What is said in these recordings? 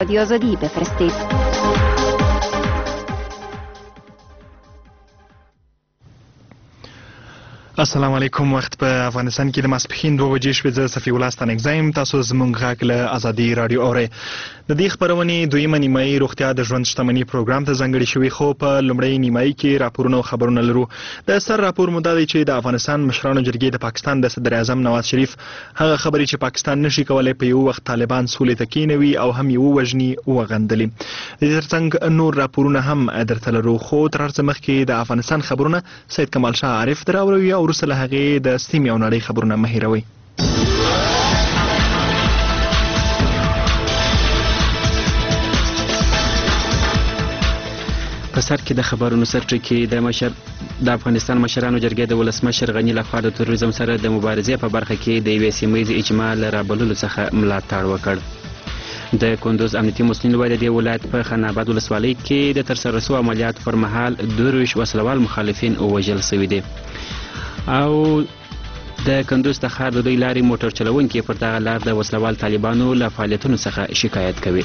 رادیو آزادی بفرستید. السلام علیکم. وخت په افغانستان کې د ماسپښین 2 بجې شوې. زه صفي الله ستانکزی تاسو زموږ غږ له ازادي رادیو اورئ. د دې خپرونې دویمه نیمایي روغتیا د ژوند شتمني پروګرام ته ځانګړې شوې، خو په لومړۍ نیمایي کې راپورونه او خبرونه لرو. د سر راپور مو دا دی چې د افغانستان مشرانو جرګې د پاکستان د صدر اعظم نواز شریف هغه خبرې چې پاکستان نشي کولای په یو وخت طالبان سولې ته کینوي او هم یې ووژني وغندلي. د دې ترڅنګ نور راپورونه هم درته لرو، خو تر هر څه مخکې د افغانستان خبرونه سید کمال شاه عارف دراوروي او وروسته له هغې د سیمې او نړۍ خبرونه مه هېروئ. په سر کې د خبرونو سرټکی د افغانستان مشرانو جرګې د ولسمشر غني لخوا د تروریزم سره د مبارزې په برخه کې د یوې سیمه ییزې اجماع له رابللو څخه ملاتړ وکړ. د کندوز امنیتي مسؤلین وایي د دې ولایت په خان آباد ولسوالۍ کې د ترسره شوو عملیاتو پر مهال 22 وسلوال مخالفین ووژل شوي دي. او د کندوز تخار د دوی لارې موټر چلوونکي پر دغه لار د وسلوال طالبانو له فعالیتونو څخه شکایت کوي.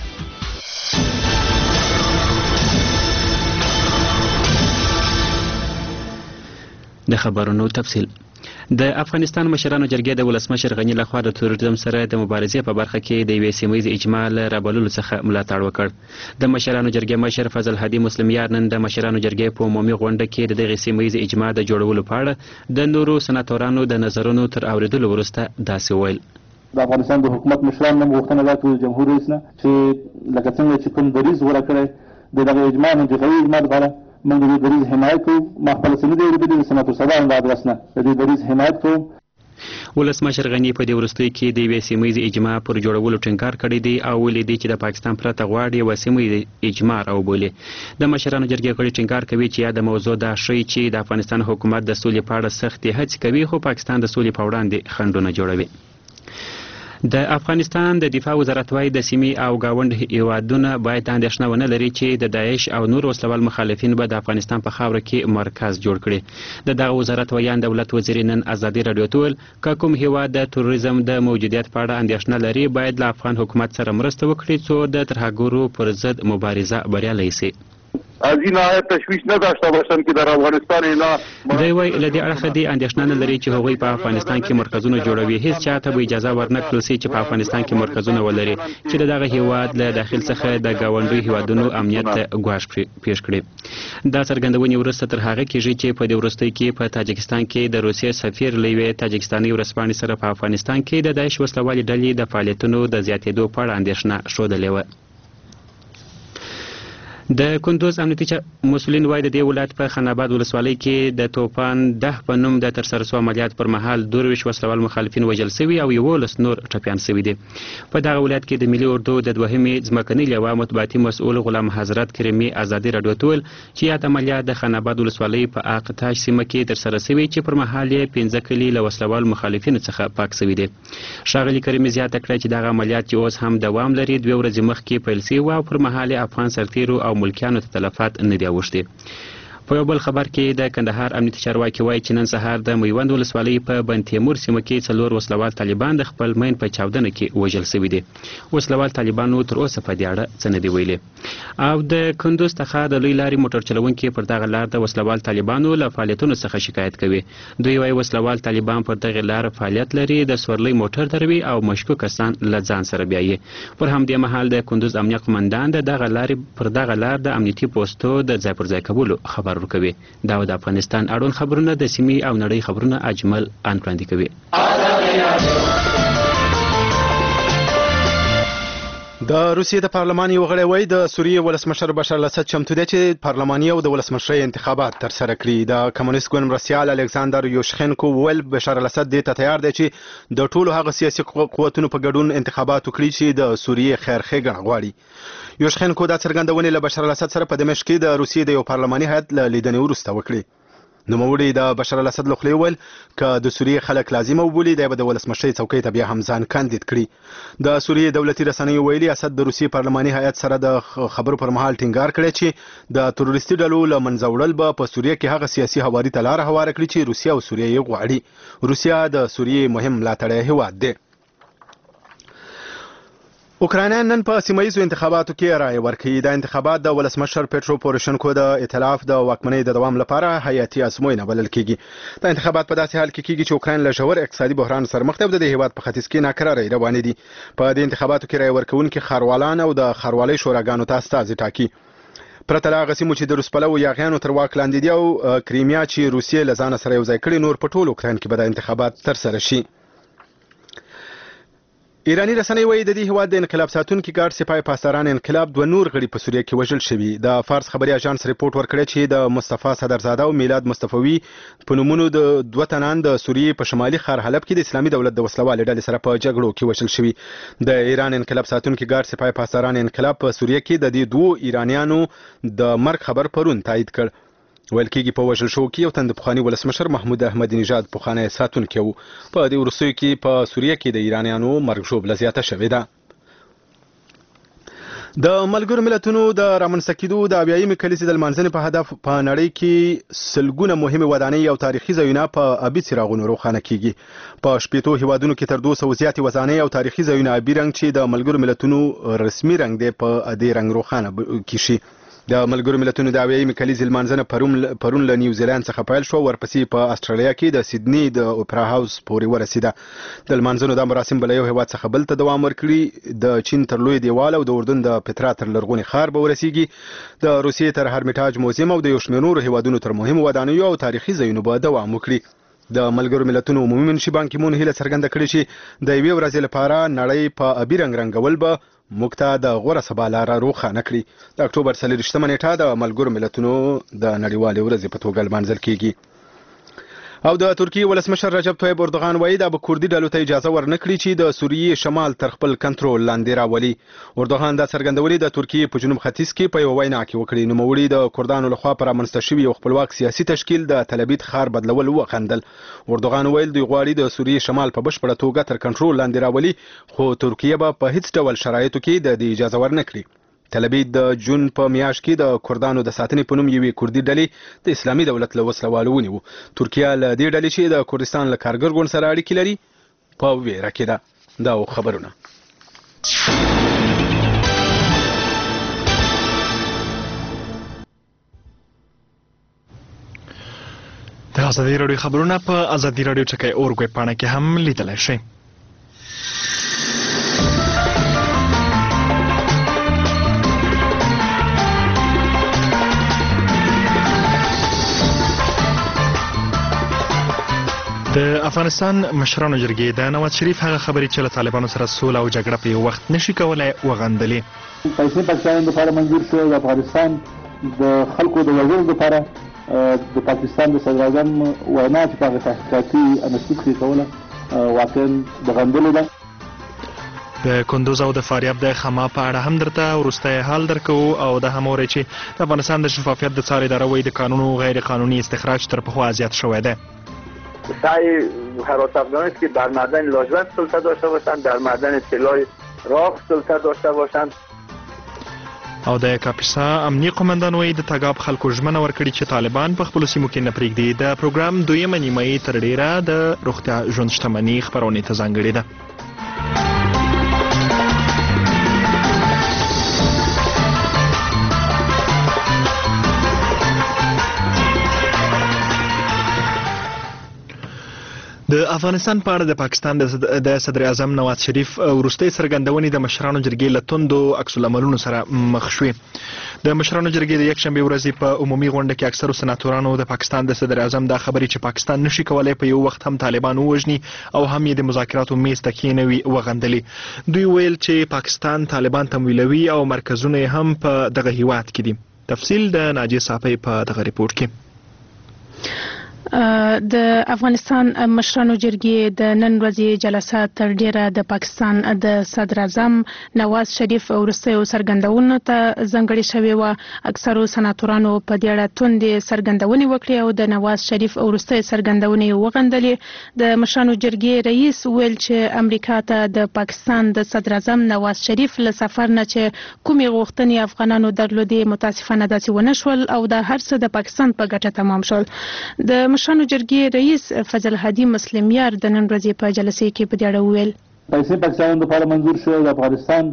د خبرونو تفصیل. د افغانستان مشرانو جرګې د ولسمشر غني لخوا د تروریزم سره د مبارزې په برخه کې د یوې سیمه ییزې اجماع له رابللو څخه ملاتړ وکړ. د مشرانو جرګې مشر فضل هادي مسلمیار نن د مشرانو جرګې په عمومي غونډه کې د دغې سیمه ییزې اجماع د جوړولو په اړه د نورو سناتورانو د نظرونو تر اورېدلو وروسته داسې وویل. د افغانستان د حکومت مشران هم غوښتنه دا کوي جمهور رئیس نه چې لکه څنګه چې کوم دریځ غوره کړی د دغه اجماع منطقوي اجماع لپاره موږ د دریځ حمایت کوو. ما خپله څه نه دي اورېدلي د سناتور صاحبانو د ادرس نه د دې دریځ حمایت کوم. ولسمشر غني په دې وروستیو کې د یوې سیمه ییزې اجماع پر جوړولو ټینګار کړی دی او ویلي دی چې د پاکستان پرته غواړي یوه سیمه ییزې اجماع راوبولي. د مشرانو جرګې غړي ټینګار کوي چې یاده موضوع دا ښیي چې د افغانستان حکومت د سولې په اړه سختې هڅې کوي، خو پاکستان د سولې په وړاندې خنډونه جوړوي. د افغانستان د دفاع وزارت وايي د سیمې او ګاونډ هیوادونه باید اندېښنه ونه لري چې د داعش او نور وسلوال مخالفین به د افغانستان په خاوره کې مرکز جوړ کړي. د دغه وزارت ویان دولت وزیر نن ازادي راډیو ته وویل که کوم هیواد د تروریزم د موجودیت په اړه اندېښنه لري باید له افغان حکومت سره مرسته وکړي څو د ترهګرو پر ضد مبارزه بریالی شي. از این ناحیه تشویش نداشته باشند که در افغانستان اینا دی وایي له دې اړخه دې اندېښنه نه لري چې هغوی په افغانستان کې مرکزونه جوړوي. هیڅ چاته به اجازه ورنکړل شي چې په افغانستان کې مرکزونه ولري چې د دغه هیواد له داخل څخه د ګاونډي هیوادونو امنیت ته ګواښ پیښ کړي. دا څرګندونې وروسته تر هغه کېږي چې په دې وروستیو کې په تاجکستان کې د روسیې سفیر له یوې تاجکستاني ورځپاڼې سره په افغانستان کې د داعش وسلوالې ډلې د فعالیتونو د زیاتېدو په اړه اندېښنه ښودلې وه. د کندوز امنیتي مسؤلین وایي د دې ولایت په خان آباد ولسوالۍ کې د توپان 10 په نوم د ترسره شوو عملیات پر مهال 22 وسلوال مخالفین وژل شوي او 11 نور ټپیان شوي دي. په دغه ولایت کې د ملي اردو د دوهمې ځمکنۍ لواء مطبوعاتي مسؤل غلام حضرت کریمي ازادي راډیو ته ویل چې یاد عملیات د خان آباد ولسوالۍ په اقتاش سیمه کې ترسره شوي چې پر مهال یې 15 کلي له وسلوال مخالفینو څخه پاک شوي دي. ښاغلي کریمي زیاته کړه چې دغه عملیات چې اوس هم دوام لري 2 ورځې مخکې پیل شوي او پر مهال افغان سرتیرو او ملکیانو ته تلفات نه دي اوښتي. په یو بل خبر کې د کندهار امنیتي چارواکي وایي چې نن سهار د میوند ولسوالۍ په بن تیمور سیمه کې 4 وسلوال طالبان د خپل مین په چاودنه کې وژل شوي دي. وسلوال طالبانو تر اوسه په دې اړه څه نه دي ویلي. او د کندوز تخار د لوی لارې موټر چلوونکي پر دغه لار د وسلوال طالبانو له فعالیتونو څخه شکایت کوي. دوی وایي وسلوال طالبان پر دغه لار فعالیت لري، د سورلۍ موټر دروي او مشکوک کسان له ځان سره بیایي. پر همدې مهال د کندوز امنیه قمندان د دغه لارې پر دغه لار د امنیتي پوسټو د ځای پر ځای کولو خبر ورکوي. دا د افغانستان اړوند خبرونه د سیمې او نړۍ خبرونه اجمل وړاندې کوي. د روسیې د پارلمان یو غړی وایي د سوریې ولسمشر بشار الاسد چمتو دی چې پارلماني او د ولسمشرۍ انتخابات ترسره کړي. د کمونیست ګوند مرستیال الکساندر یوشخینکو وویل بشار الاسد دې ته تیار دی چې د ټولو هغه سیاسي قوتونو په ګډون انتخابات وکړي چې د سوریې خیر ښېګڼه غواړي. یوشخینکو دا څرګندونې له بشار الاسد سره په دمشق کې د روسیې د یو پارلماني هیئت له لیدنې وروسته وکړي. نوموړي د بشار الاسد له خولې وویل که د سوریې خلک لازمه وبولي دی به د ولسمشرۍ څوکۍ ته بیا هم ځان کاندید کړي. د سوریې دولتي رسنیو ویلي اسد د روسیې پارلماني هیئت سره د خبرو پر مهال ټینګار کړی چې د تروریستي ډلو له منځه وړل به په سوریې کې هغه سیاسي هواري ته لاره هواره کړي چې روسیه او سوریه یې غواړي. روسیه د سوریې مهم ملاتړی هیواد دی. اوکراینان نن په سیمایي انتخاباتو کې رائے ورکړي. د انتخابات د ولسمشر پیټرو پوروشنکو د ائتلاف د واکمنۍ د دوام لپاره حیاتي ازموینه بلل کیږي. د انتخابات په داسې حال کې کیږي چې اوکراین له ژور اقتصادي بحران سره مخ ده او د هیواد په ختیځ کې ناکرارۍ روانې دي. په دې انتخاباتو کې رائے ورکوونکي ښاروالان او د ښاروالۍ شوراګانو ته استازي ټاکي. پرته له هغه سیمو چې د روسپلو یاغیانو تر واک لاندې دي او کریمیا چې روسیې له ځانه سره یو ځای کړي، نور په ټول اوکراین کې به د انتخابات ترسره شي. ایرانی رسنۍ وایي د دې هیواد د انقلاب ساتونکي ګارد سپاه پاسداران انقلاب 2 نور غړي په سوریه کې وژل شوي. د فارس خبري اژانس ریپورت ورکړی چې د مصطفی صدرزاده او میلاد مصطفوي په نومونو د 2 تنان د سوریې په شمالي ښار حلب کې د اسلامي دولت د وسلوالې ډلې سره په جګړو کې وژل شوي. د ایران انقلاب ساتونکي ګارد سپاه پاسداران انقلاب په سوریه کې د دې 2 ایرانیانو د مرګ خبر پرون تایید کړ. ویل کېږي په وژل شو کې یو تن د پخواني ولسمشر محمود احمدي نژاد پخوانی ساتونکی و. په دې وروستیو کې په سوریه کې د ایرانیانو مرګ ژوبله زیاته شوې ده. د ملګرو ملتونو د رامنځته کېدو د اویایمې کلیزې د لمانځنې په هدف په نړۍ کې سلګونه مهمې ودانۍ او تاریخي ځایونه په ابي څراغونو روښانه کیږي. په 80 هیوادونو کې تر 200 زیاتې ودانۍ او تاریخي ځایونه ابي رنګ چې د ملګرو ملتونو رسمي رنګ دی په دې رنګ روښانه کیږي. د ملګرو ملتونو د اویایمې کلیزې لمانځنه پرون له نیوزیلند څخه پیل شو، ورپسې په استرالیا کې د سیدنی د اوپرا هاوس پورې ورسېده. د لمانځنو د مراسم بل یو هیواد څخه بل ته دوام ورکړي. د چین تر لوی دیوال او د اردن د پترا تر لرغوني ښار به ورسیږي. د روسیې تر هرمیټاج موزیم او د یو شمېر نورو هیوادونو تر مهمو ودانیو او تاریخي ځایونو به دوام وکړي. د ملګرو ملتونو عمومي منشي بان کی مون هیله څرګنده کړې چې د یوې ورځې لپاره نړۍ په ابي رنګول به موږ ته د غوره سبا لاره روښانه کړي. د اکتوبر 24 نیټه د ملګرو ملتونو د نړیوالې ورځې په توګه لمانځل کیږي. او د ترکیې ولسمشر رجب طیب اردوغان وایي د کردي ډلو ته اجازه ورنکړي چې د سوریې شمال تر خپل کنټرول لاندې راولي. اردوغان دا څرګندولې د ترکیې په جنوب ختیځ کې په یو وینا کې وکړي. نوموړي د کردانو لخوا پر رامنځته شوي یو خپلواک سیاسي تشکیل د تلبیت ښار بدلول وخندل. اردوغان ویل دوی غواړي د سوریې شمال په بشپړه توګه تر کنټرول لاندې راولي، خو ترکیه به په هیڅ ډول شرایطو کې د دې اجازه ورنکړي. تلبیت د جون په میاشت کې د کردانو د ساتنې په نوم یوې کردي ډلې د اسلامي دولت له وسلوالو ونیو. ترکیه له دې ډلې چې د کردستان له کارګر ګوند سره اړیکې لري په ویره کې ده. دا خبرونه د ازادي راډیو خبرونه په ازادي راډیو چکای اورګوي پاڼه کې هم لیدلای شئ. د افغانستان مشرانو جرګې د نواز شریف هغه خبرې چې له طالبانو سره سوله او جګړه په یو وخت نشي کولای وغندلې. پیسې پاکستان لپاره منظور شو. د افغانستان د خلکو د وژلو لپاره د پاکستان د صدر اعظم وینا چې په تحقیقاتي انستیتوت کې کوله واقعا د غندلو ده. د کندوز او د فاریاب د خما په اړه هم درته وروستی حال درکو او د هم اوري چې د افغانستان د شفافیت د څارې اداره وایي د قانون غیر قانوني استخراج تر پخوا زیات شوی دی. سعی حراس افغانان که در معدن لاجورد سلطه داشته باشند، در معدن طلای راق سلطه داشته باشند. او د کاپیسا امنیه قومندان وایي د تګاب خلکو ژمنه ورکړي چې طالبان په خپلو سیمو کې نه پرېږدي. د پروګرام دویمه نیمایي تر ډیره د روغتیا ژوند شتمني خپرونې ته ځانګړې ده. د افغانستان په اړه د پاکستان د صدر اعظم نواز شریف وروستۍ څرګندونې د مشرانو جرګې له توندو عکس العملونو سره مخ شوې. د مشرانو جرګې د یکشنبې ورځې په عمومي غونډه کې اکثرو سناتورانو د پاکستان د صدر اعظم دا خبرې چې پاکستان نشي کولای په یو وخت هم طالبان ووژني او هم یې د مذاکراتو میز ته کښېنوي وغندلې. دوی ویل چې پاکستان طالبان تمویلوي او مرکزونه یې هم په دغه هیواد کې دي. تفصیل د ناجیه صافی په دغه ریپورت کې. د افغانستان مشرانو جرګې د نن ورځې جلسه تر ډیره د پاکستان د صدر اعظم نواز شریف وروستیو څرګندونو ته ځانګړې شوې وه. اکثرو سناتورانو په دې اړه توندې څرګندونې وکړې او د نواز شریف وروستۍ څرګندونې وغندلې. د مشرانو جرګې رئیس ویل چې امریکا ته د پاکستان د صدر اعظم نواز شریف له سفر نه چې کومې غوښتنې افغانانو درلودې متاسفانه داسې ونه شول او د هر څه د پاکستان په ګټه تمام شول. د مشرانو جرګې رئیس فضل هادي مسلم یار د نن ورځې په جلسې کې په دې اړه وویل پیسې پاکستان لپاره منظور شو. د افغانستان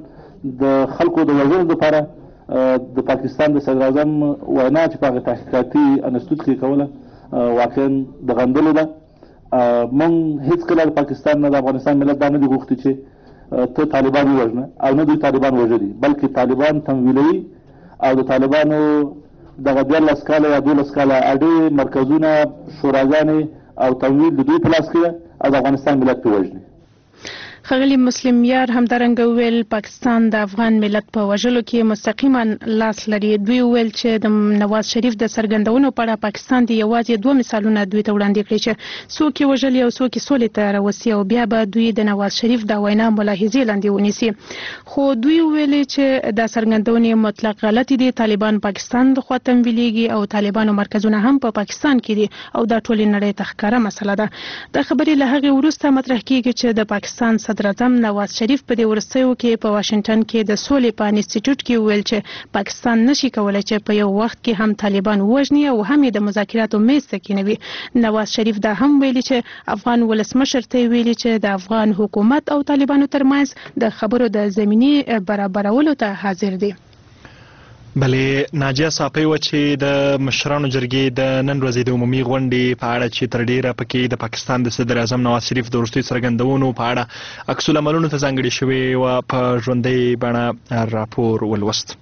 د خلکو د وژنو لپاره د پاکستان د صدر اعظم وینا چې په هغه تحقیقاتي انستیتوت کې کوله واقعا د غندلو ده. موږ هېڅکله د پاکستان نه د افغانستان ملت دا نه دي غوښتي چې ته طالبان ووژنه او نه دوی طالبان وژلي، بلکې طالبان تمویلوي او د طالبانو دغه 12 کاله یا 12 کاله اډې مرکزونه شوراګانې او تمویل د دوی په لاس کې او د افغانستان ملت پرې وژني. ښاغلي مسلم یار همدارنګه وویل پاکستان د افغان ملت په وژلو کې مستقیما لاس لري. دوی وویل چې د نواز شریف د څرګندونو په اړه پاکستان د یوازې 2 مثالونه دوی ته وړاندې کړي چې څوک یې وژلي او څوک یې سولې ته راوستي او بیا به دوی د نواز شریف د وینا ملاحظې لاندې ونیسي. خو دوی ویلي چې د څرګندونې مطلق غلطي دي، طالبان پاکستان د خوا تمویلېږي او طالبانو مرکزونه هم په پاکستان کې دي او دا ټولې نړۍ ته ښکاره مسله ده. د خبرې له هغې وروسته مطرح کېږي چې د پاکستان صدر اعظم نواز شریف په دې وروستیو کې په واشنگټن کې د سولې په انسټیټیوټ کې ویل چې پاکستان نشي کولای چې په یو وخت کې هم طالبان ووژني او هم یې د مذاکراتو میز ته کېنوي. نواز شریف دا هم ویلي چې افغان ولسمشر ته ویلي چې د افغان حکومت او طالبانو ترمنځ د خبرو د زمینې برابرولو ته حاضر دي. بلې ناجیه صافی و چې د مشرانو جرګې د نن ورځې د عمومي غونډې په اړه چې تر ډیره پکې د پاکستان د صدر اعظم نواز شریف د وروستیو څرګندونو په اړه عکس العملونو ته ځانګړې شوې وه په ژوندۍ بڼه راپور ولوست.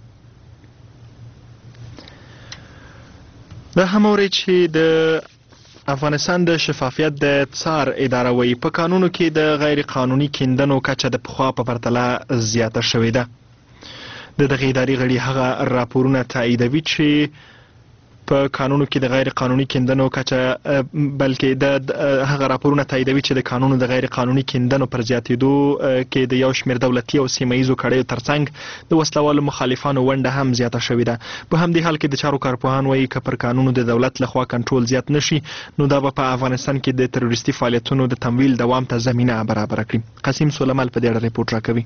دا هم اورئ چې د افغانستان د شفافیت د څار اداره وایي په قانونو کې د غیر قانوني کیندنو کچه د پخوا په پرتله زیاته شوې ده. د دغه ادارې غړي هغه راپورونه تاییدوي چې په قانونو کې د غیر قانوني کیندنو کچه بلکې د هغه راپورونه تاییدوي چې د قانونو د غیر قانوني کیندنو پر زیاتېدو کې د یو شمېر دولتي او سیمه ییزو کړیو ترڅنګ د وسلوالو مخالفانو ونډه هم زیاته شوې ده. په همدې حال کې د چارو کارپوهان وایي که پر قانونو د دولت لخوا کنټرول زیات نشي نو دا به په افغانستان کې د تروریستي فعالیتونو د تمویل دوام ته زمینه برابره کړي. قاسم سلیمال په دې اړه ریپورت راکوي.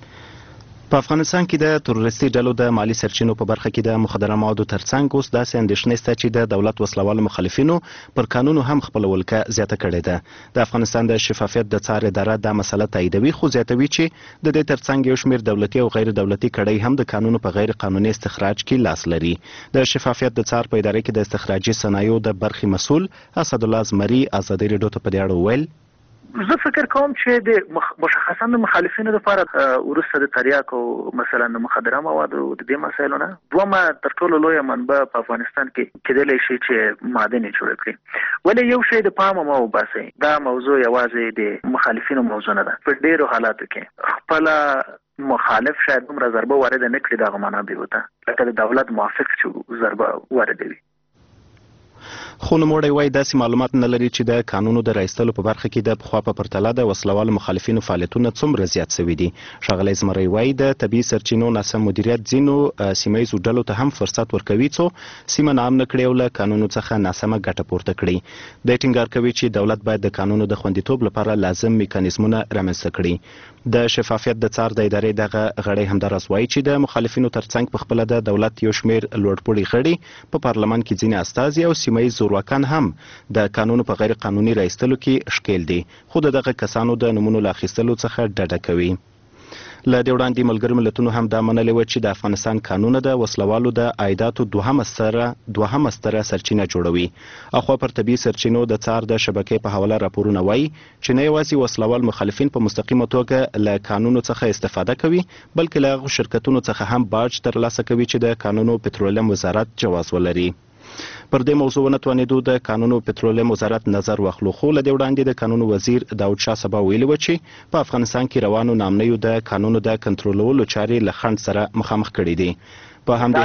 په افغانستان کې د تروریستي ډلو د مالی سرچینو په برخه کې د مخدره موادو ترڅنګ اوس داسې اندېښنې شته چې د دولت وسلوالو مخالفینو پر قانونو هم خپله ولکه زیاته کړې ده. د افغانستان د شفافیت د څار اداره دا مسله تاییدوي خو زیاتوي چې د دې ترڅنګ یو شمېر دولتي او غیر دولتي کړۍ هم د قانونو په غیر قانوني استخراج کې لاس لري. د شفافیت د څار په اداره کې د استخراجي صنایعو د برخې مسؤل اسد الله زمري ازادي رادیو ته په دې اړه وویل زه فکر کوم چې د مشخصا د مخالفینو لپاره وروسته د تریاکو مثلا د مخدره موادو د دې مسایلو نه دومره تر ټولو لویه منبع په افغانستان کې کېدلی شي چې معادن جوړ کړي. ولې یو شی د پامه مو وباسي دا موضوع یوازې د مخالفینو موضوع نه ده. په ډیرو حالاتو کې خپل مخالف شاید دومره ضربه وارد نه کړي دغه منابعو ته لکه د دولت موافق چې ضربه واردوي. خو نوموړی وایي داسې معلومات نه لري چې د قانونو د رایستلو په برخه کې د پخوا په پرتله د وسلوالو مخالفینو فعالیتونه څومره زیات شوي دي. ښاغلی زمری وایي د طبیعي سرچینو ناسم مدیریت ځینو سیمه ییزو ډلو ته هم فرصت ورکوي څو سیمه ناامنه کړي او له قانونو څخه ناسمه ګټه پورته کړي. دی ټینګار کوي چې دولت باید د قانونو د خوندیتوب لپاره لازم میکانیزمونه رامنځته کړي. د شفافیت د څار د ادارې دغه غړی همداراز وایي چې د مخالفینو ترڅنګ په خپله د دولت یو شمېر لوړپوړي غړي په پارلمان کې ځینې استازي او سیمه ییز زورواکان هم د قانونو په غیر قانوني رایستلو کې ښکیل دي خو د دغه کسانو د نومونو له اخیستلو څخه ډډه کوي. له دې وړاندې ملګرو ملتونو هم دا منلې وه چې د افغانستان قانونه د وسلوالو د عایداتو دوهمه ستره سرچینه جوړوي. اخوا پر طبیعي سرچینو د څار د شبکې په حواله راپورونه وایي چې نه یوازې وسلوال مخالفین په مستقیمه توګه له قانونو څخه استفاده کوي بلکې له هغو شرکتونو څخه هم باج ترلاسه کوي چې د قانونو پترولیم وزارت جواز ولري. پر دې موضوع ونتوانېدو د قانونو پترولیم وزارت نظر واخلو خو له دې وړاندې د قانونو وزیر داود شاه سبا ویلي و چې په افغانستان کې روانو نامنیو د قانونو د کنټرولولو چارې له خنډ سره مخامخ کړي دي. په همدې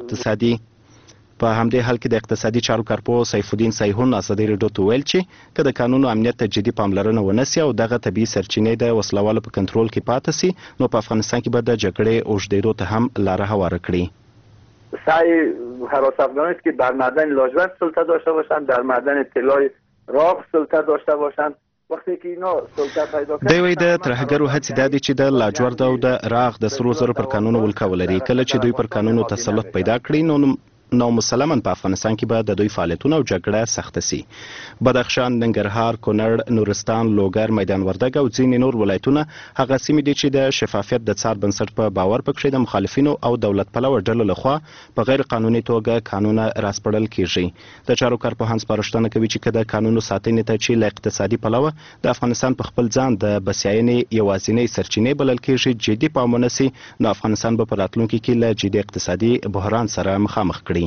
حال کې د اقتصادي چارو کارپوه سیف الدین سیحون ازادي رادیو ته ویل چې که د قانونو امنیت ته جدي پاملرنه ونشي او دغه طبیعي سرچینې د وسلوالو په کنټرول کې پاتې سي نو په افغانستان کې به د جګړې اوږدېدو ته هم لاره هواره کړي. سعی حراس افغانیست که در معدن لاجورد سلطه داشته باشند در معدن طلای راغ سلطه داشته باشند وقتی که اینا سلطه پیدا کړي. دوی د ترهګرو هڅې دا دي چې د لاجورد او د راغ د سرو زرو پر قانونو ولکه ولري. کله چې دوی پر قانونو تسلط پیدا کړي نو مسلماً په افغانستان کې به د دوی فعالیتونه او جګړه سخته سي. بدخشان، ننګرهار، کونړ، نورستان، لوګر، میدان وردګ او ځینې نور ولایتونه هغه سیمې دي چې د شفافیت د څار بنسټ په باور پکې د مخالفینو او دولت پلوه ډلو لخوا په غیر قانوني توګه قانون راسپړل کیږي. د چارو کارپوهان سپارښتنه کوي چې د قانونو ساتنې ته چې له اقتصادي پلوه د افغانستان په خپل ځان د بسیاینې یوازینۍ سرچینې بلل کیږي جدي پام ونیسي، نو افغانستان به په راتلونکي کې له جدي اقتصادي بحران سره مخامخ کړي.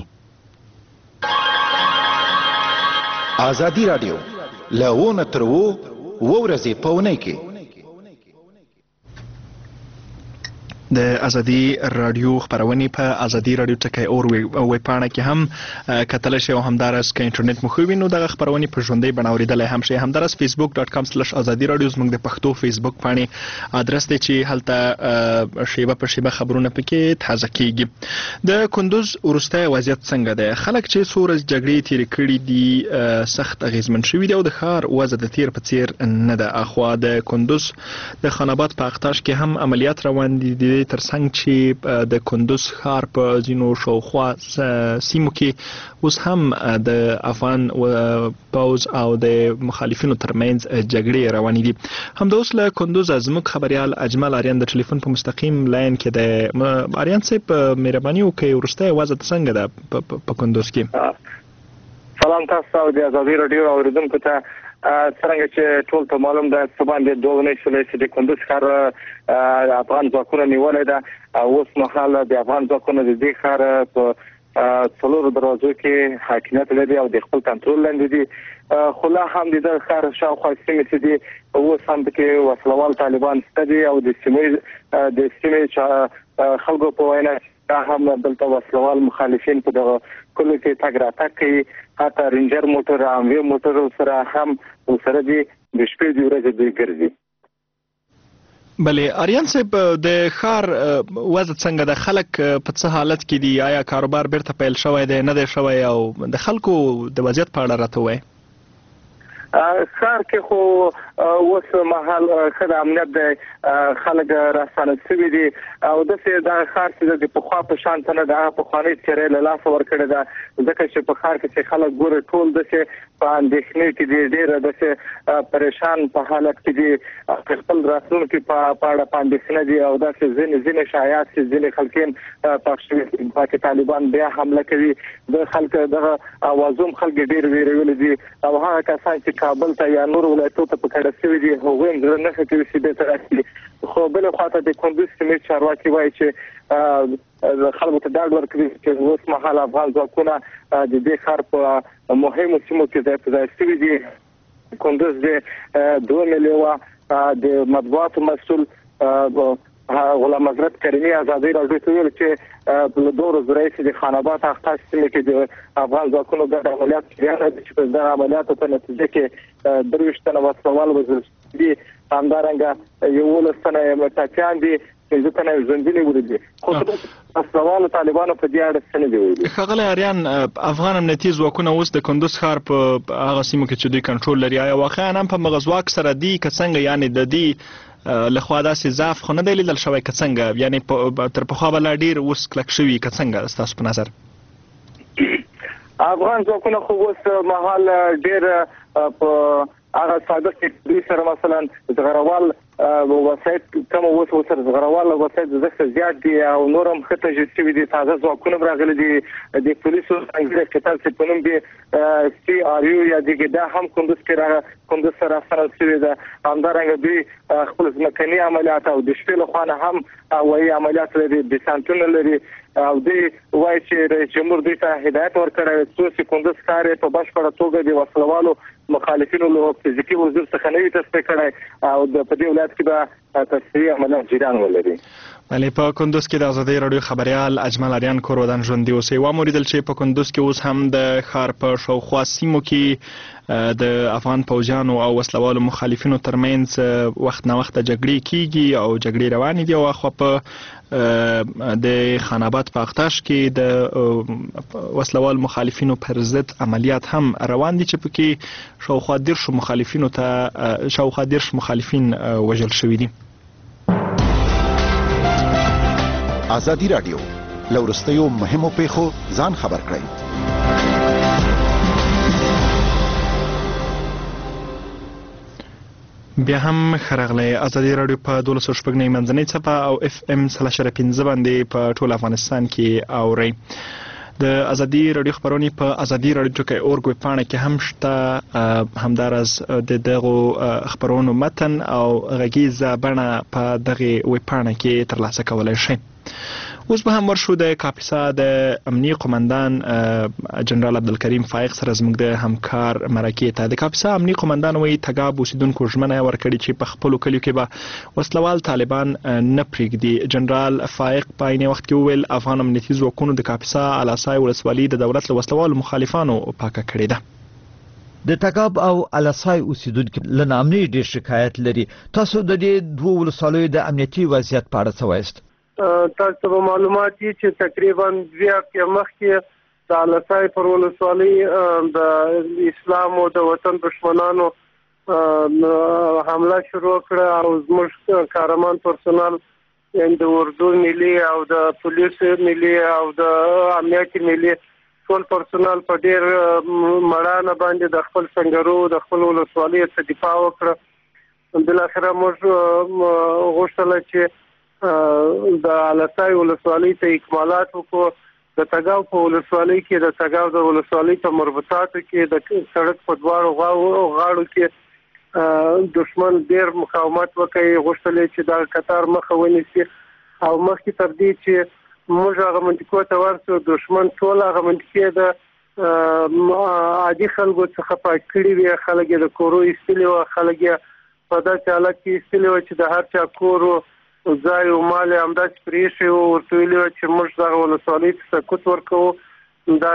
ازادي رادیو له ونه تر ورځې په اونۍ کې د ازادي رادیو خبرونه په ازادي رادیو ټکی اور وی پاڼه کې هم کتل شي او همدارس کې انټرنیټ مخ وینو دغه خبرونه په ژوندۍ بڼه اوریدلای هم شي. همدارس facebook.com/azadi radio زموږ د پښتو فیسبوک باندې ادرس دی چې هلته شیبه په شیبه خبرونه پکې تازه کیږي. د کندوز ورسته وضعیت څنګه ده؟ خلک چې سورج جګړې تیر کړي دي سخت اغیزمن شوی دی او د ښار وضع د تیر په څیر نه ده. اخوا د کندوز د خاناباد په اختاش کې هم عملیات روان دي ترڅنګ چې د کندوز ښار په ځینو شاوخوا سیمو کې اوس هم د افغان پوځ او د مخالفینو ترمنځ جګړې روانې دي. همداوس له کندوز زموږ خبريال اجمل آریان د ټلیفون په مستقیم لاین کې د آریان صاحب مهرباني وکړئ ورسته وضع څنګه ده په کندوز کې؟ سلام تاسو او د ازادي رادیو اوریدونکو ته. څنګه چې ټول ته معلوم ده چې باندې دوه نشولې چې د کندوز ښار افغان ځواکونه نیولې ده او اوس مهال د افغان ځواکونه د دې ښار په څلورو دروازو کې حاکمیت لري او د خپل کنټرول لاندې دي. خو لا هم د ښار شاوخوا سیمې چې دي اوس هم کې وسلوال طالبان ستدي او د سیمې خلکو په وینا دا هم دلته وسلوال مخالفین په دغه کلو کې تګ راتګ کوي. حتی رینجر موټر اموي موټر سره هم سره دي د شپې د ورځې دوی ګرځي. بلې آریان صاحب د ښار وضع څنګه د خلک په څه حالت کې دي؟ آیا کاروبار بیرته پیل شوی دی نه دی شوی او د خلکو د وضعیت په اړه راته وایي؟ ښار کې خو اوس مهال ښه د امنیت د خلک راستانه شوي دي او داسې دغه ښار چې د پخوا په شان نه د هغه پخوانۍ څېرې له لاسه ورکړې ده، ځکه چې په ښار کې چې خلک ګوري ټول داسې په اندېښنې کې دي، ډېره داسې پریشان په حالت کې دي، خپل راتلونکي په اړه په اندېښنه دي او داسې ځینې شایعات چې ځینې خلک پاک شوي چې طالبان بیا حمله کوي. د خلک دغه اوازوم خلک ډېر ویرولي دي او هغه کسان چې کابل ته یا نور ولایتونو ته په کډه شوي دي هغوی هم زړه نه ښه کوي چې بیرته راشي. خو بلې خواته د کندوز سیمې چارواکي وایي چې خلکو ته ډاډ ورکوي چې اوس مهال افغان ځواکونه د دې ښار په مهمو سیمو کې ځای په ځای شوي دي. کندوز د دوه لیوه د مطبوعاتو مسؤل غلام حضرت کریمي ازادي راډیو ته ویل چې په دوه ورځې راهیسې د خاناباد اختاش سیمې کې د افغان ځواکونو ګډ عملیات کړي دي چې په دغه عملیاتو په نتیجه کې 23 تنه وسلوال وژل دي، همدارنګه 11 تنه ټپیان دي، 15 تنه ژوندي نیولي دي. خو وسلوالو طالبانو په دې اړه څه نه دي ویلي. ښاغلی آریان، افغان امنیتي ځواکونه اوس د کندوز ښار په هغه سیمو کې چې دوی کنټرول لري آیا واقعا هم په مغز واک سره دي که څنګه؟ یعنې د دې لخوا داسې ضعف خو نه دی لیدل شوی که څنګه؟ یعنې تر پخوا به لا ډېر اوس کلک شوي که څنګه ستاسو په نظر؟ افغان ځواکونه خو اوس مهال ډېر په هغه صادق کې دوی سره مثلا زغروال وسایت کوم اوس سره زغروال وسایت زښت زیات دي او نور هم ښه تجهیز شوي دي. تازه ځواکونه راغلي دي د پولیسو څنګه کتاب چې په نوم دي CRU یا دا هم کندوز سره راستنه شوې ده. همدارنګه دوی خپل ځمکني عملیات او د شپې لخوا نه هم هوایي عملیات لري، ډیسانټونه لري او دوی وایي چې رئیس جمهور دوی ته هدایت ورکړی څو چې کندوز ښار یې په بشپړه توګه د وسلوالو مخالفینو له فزیکي وزیر څخه نه وي تصفیه کړی او په دې ولایت کې به تصفیې عملیات جریان ولري. بله، په کندوز کې د ازادي راډیو خبريال اجمل آریان کور ودان ژوندي اوسئ. واوریدل چې په کندوز کې اوس هم د ښار په شاوخوا سیمو کې د افغان پوځیانو او وسلوالو مخالفینو ترمنځ وخت نه وخت جګړې کیږي او جګړې روانې دي او اخوا په د خاناباد په اختاش کې د وسلوال مخالفینو پر ضد عملیات هم روان دي چې پکې شاوخوا 10 مخالفین وژل شوي دي. ازادي رادیو له وروستیو مهمو پیښو ځان خبر کړئ. بیا هم خرغلی ازادي رادیو په 12 منځنۍ څپه او FM 3.5 باندې په ټول افغانستان کې اورئ. د ازادي رادیو خبرونه په ازادي رادیو کې اورګ وپاڼه کې هم شته، همدارس د دغه خبرونو متن او غږیزه بڼه په دغه وپاڼه کې ترلاسه کولای شئ. اوس به هم ورشو د کاپیسا د امنیي قومندان جنرال عبدالکریم فایق سره زموږ د همکار مرکې ته. د کاپیسا امنیي قومندان وایي تګاب اوسیدونکو ژمنه ورکړې چې په خپلو کلیو کې به وسلوال طالبان نه پرېږدي. جنرال فایق په عین وخت کې وویل افغان امنیتي ځواکونو د کاپیسا الاسای ولسوالي د دولت له وسلوالو مخالفانو پاکه کړې ده. د تګاب او الاسای اوسیدونکو له نامني ډېر شکایت لري. تاسو د دې دوه ولسوالیو د امنیتي وضعیت په اړه څه وایست؟ تاسو ته معلومات دي چې تقریبا 2 هفتې مخکې د الاسای پر ولسوالۍ د اسلام او د وطن دشمنانو حمله شروع کړه او زموږ کارمان پرسونل د اردو ملي او د پولیس ملي او د امنیت ملي ټول پرسونل په ډېر مړانه باندې د خپل سنگرو د خپل ولسوالۍ څخه دفاع وکړه. بالاخره موږ غوښتل چې د الاسای ولسوالۍ ته اکمالات وکړو. د تګاو په ولسوالۍ کې د تګاو د ولسوالۍ په مربوطاتو کې د سړک په دواړو غاړو کې دشمن ډېر مقاومت وکړي. غوښتل چې د قطار مخه ونیسي او مخکې تر دې چې موږ هغه منطقو ته ورسو دشمن ټول هغه منطقې د عادي خلکو څخه پاک کړي وي. خلک یې د کورو ایستلي وو، خلک یې په داسې حالت کې ایستلي وو چې د هر چا کورو ځای او مال همداسې پرېښی وو. ورته ویلي وو چې موږ دغه ولسوالۍ ته سکوت ورکوو. دا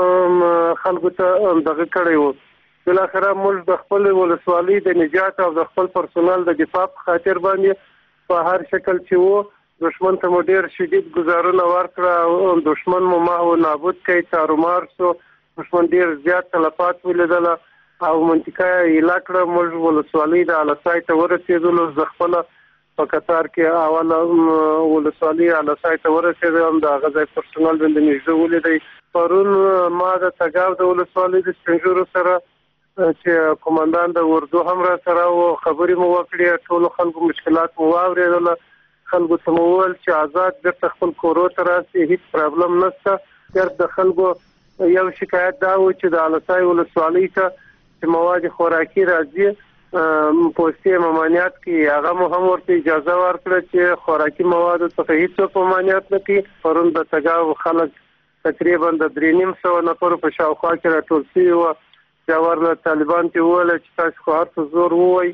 خلکو ته دغه کړی وو. بالاخره موږ د خپل ولسوالۍ د نجات او د خپل پرسونل د دفاع په خاطر باندې په هر شکل چې وو دشمن ته مو ډېر شدید ګزارونه ورکړه او دشمن مو محو نابود کړي، تارومار شو. دشمن ډېر زیات تلفات ولیدله او منطقه یې ایله کړه. موږ ولسوالۍ د الاسای ته ورسېدلو. زه خپله په قطار کې اوله ولسوالۍ الاسای ته ورسېدم. د هغه ځای پرسونل باندې نږدې ولیدی. پرون ما د تګاو د ولسوالۍ د سپینږیرو سره چې قومندان د اردو هم را سره و خبرې مو وکړې. ټولو خلکو مشکلات مو واورېدله. خلکو ته مو وویل چې آزاد بیرته خپل کورو ته راسي، هیڅ پرابلم نشته. د خلکو یو شکایت دا و چې د الاسای ولسوالۍ ته چې مواد خوراکي راځي پوستي ممانعت کې هغه مو هم ورته اجازه ورکړه چې خوراکي موادو څخه هیڅ ممانعت نه کوي. پرون د تګاو خلک تقریبا د 3,500 نفر په شاوخوا کې راټول شوي وو. جوړ طالبان ته وویل چې تاسو خو هر څه زور ووایي،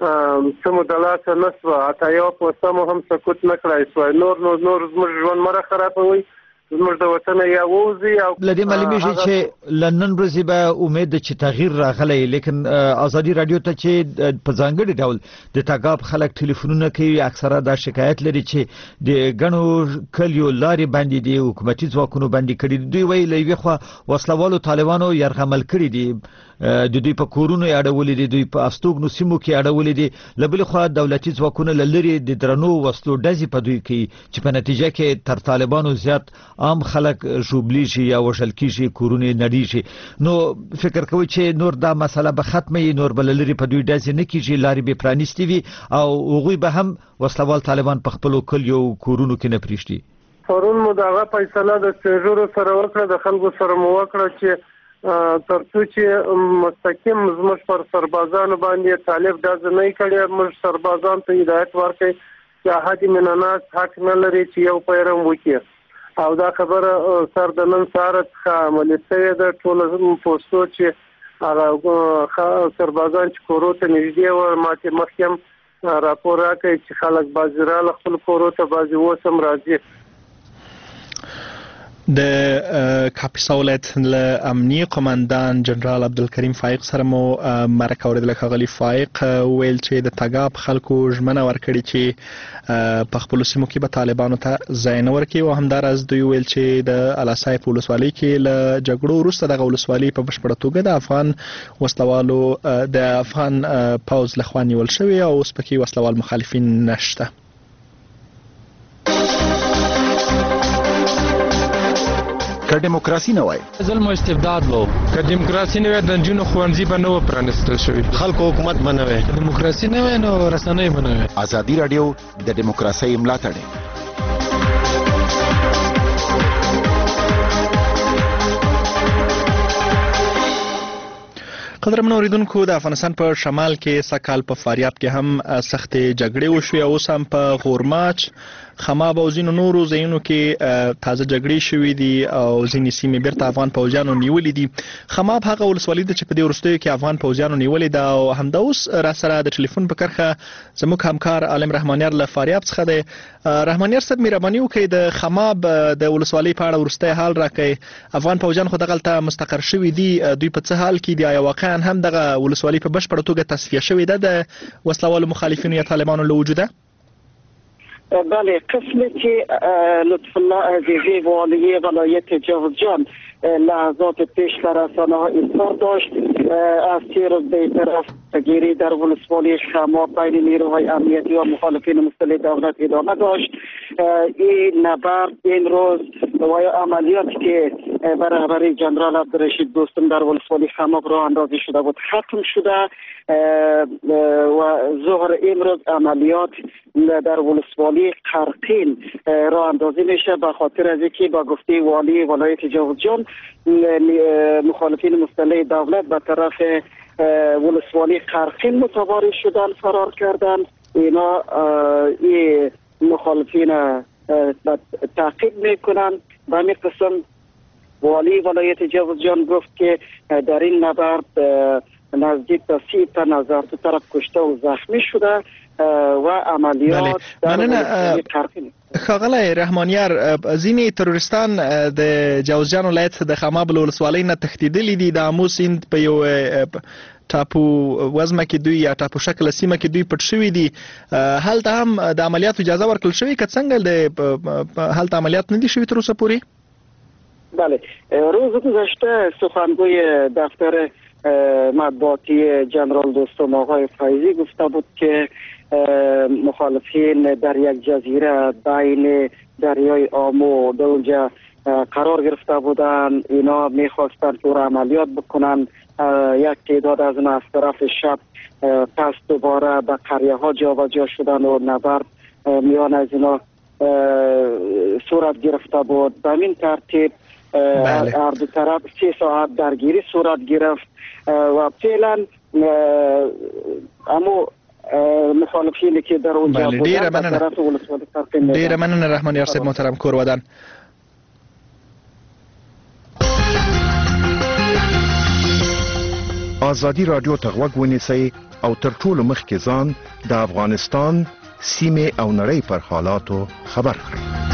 څه مو د لاسه نه سوه، حتی یو پوسته مو هم سکوت نه کړای سوی. نور زموږ ژوند مه راخرابوئ، زموږ د وطنه یا ووځي. له دې معلومیږي چې له نن ورځې به امید ده چې تغییر راغلی. لیکن ازادي رادیو ته چې په ځانګړي ډول د تګاب خلک ټلیفونونه کوي، اکثره دا شکایت لري چې د ګڼو کلیو لارې باندې د حکومتي ځواکونو باندې کړي. دوی وایي له یوې خوا وسلوالو طالبانو یرغمل کړي دي، د دوی په کورونو یې اړولي دي، دوی په استوګنو سیمو کې اړولي دي. له بلې خوا دولتي ځواکونه له لرې د درنو وسلو ډزې په دوی کوي چې په نتیجه کې تر طالبانو زیات عام خلک ژوبلیږي یا وژل کېږي، کورونه نړیږي. نو فکر کوي چې نور دا مسله به ختمه وي، نور به له لرې په دوی ډزې نه کېږي، لارې به پرانیستې وي او هغوی به هم وسلوال طالبان په خپلو کلیو کورونو کې نه پرېږدي. پرون مو دغه فیصله د سپینږیرو سره وکړه، د خلکو سره مو وکړه چې ترڅو چې مستقیم زموږ پر سربازانو باندې طالب ډزې نه کړي، موږ سربازانو ته هدایت ورکړئ چې احد من الناس حق نه لري چې یو پیرم وکړي. او دا خبره سر د نن سهار څخه عملي شوې ده. ټول پوسټو چې هغه سربازان چې کورو ته نږدې وو ماته مخکې راپور راکړي چې خلک بعضې راله خپل کورو ته، بعضې اوس هم راځي. د کاپیسا ولایت له امنیي قومندان جنرال عبدالکریم فایق سره مو مرکه اورېدله. ښاغلي فایق ویل چې د تګاب خلکو ژمنه ورکړي چې په خپلو سیمو کې به طالبانو ته ځای نه ورکوي او همداراز دوی ویل چې د الاسای په ولسوالۍ کې له جګړو وروسته دغه ولسوالۍ په بشپړه توګه د افغان وسلوالو د افغان پوځ لخوا نیول شوې او اوس پکې وسلوال مخالفین نشته. که دیموکراسي نه وای ظلم او استبداد وو که دیموکراسي نه وای د نجونو ښوونځي به نه و پرانیستل شوي خلکو حکومت به نه وای دیموکراسي نه وای نو رسنۍ به نه وای. ازادي راډیو د دیموکراسۍ ملاتړ. قدرمن اوریدونکو د افغانستان په شمال کې سکهال په فاریاب کې هم سختې جګړې وشوې او اوس هم په غورماچ خماب او ځینو نورو ځایونو کې تازه جګړې شوې دي او ځینې سیمې بیرته افغان پوځیانو نیولې دي. خماب هغه ولسوالي ده چې په دې وروستیو کې افغان پوځیانو نیولې ده او همدا اوس را سره د ټلیفون په کرښه زموږ همکار عالم رحمانیار له فاریاب څخه دی. رحمانیار صاحب مهرباني وکړئ د خماب د ولسوالۍ په اړه وروستی حال راکړئ. افغان پوځیان خو دغلته مستقر شوي دي، دوی په څه حال کې دي؟ آیا واقعا هم دغه ولسوالۍ په بشپړه توګه تصفیه شوې ده د وسلوالو مخالفینو یا طالبانو له وجوده؟ بله، قسمی که لطف الله عزیزی والی ولایت جوزجان لحظات پیش در رسانه ها اظهار داشت از 3 روز به طرف گیری در ولسوالی خماب بین نیروهای امنیتی و مخالفین مسلح دولت ادامه داشت. این نبرد این روز و عملیاتی که بر رهبری جنرال عبدالرشید دوستم در ولسوالی خماب راه اندازی شده بود ختم شده و ظهر امروز عملیات در ولسوالی قرقین راه اندازی میشه به خاطر از اینکه با گفته والی ولایت جوزجان مخالفین مسلح دولت به طرف ولسوالی قرقین متواری شدن، فرار کردن. اینا این مخالفین تعقیب میکنن. به همین قسم والی ولایت جوزجان گفت که در این نبرد نزدیک تا 30 تن از هر دو طرف کشته و زخمی شده و عملیات در قرقین. ښاغلی رحمانیار، ځینې تروریستان د جوزجان ولایت د خماب له ولسوالۍ نه تښتېدلي دي. د آمو سیند په یو ټاپو وزمه کې دوی یا ټاپو شکله سیمه کې دوی پټ شوي دي. هلته هم د عملیاتو اجازه ورکړل شوې که څنګه هلته عملیات نه دي شوي تر اوسه پورې؟ بله، روز گذشته سخنگوی دفتر مطبوعاتی جنرال دوستم آقای فیضی گفته بود که مخالفین در یک جزیره بین دریای آمو در اونجا قرار گرفته بودن. اینا میخواستن که عملیات بکنن. یک تعداد از اونها از طرف شب پس دوباره به قریه ها جابجا شدن و نبرد میان از اینا صورت گرفته بود. به این ترتیب هر دو طرف 3 ساعت درگیری صورت گرفت و فعلا اما مخالفینی که در اونجا بودن به طرف ولسوالی قرقین. ډیره مننه رحمانیار صاحب محترم کور ودان. ازادي راډیو ته غوږ ونیسئ او تر ټولو مخکې ځان د افغانستان سیمې او نړۍ پر حالاتو خبر کړئ.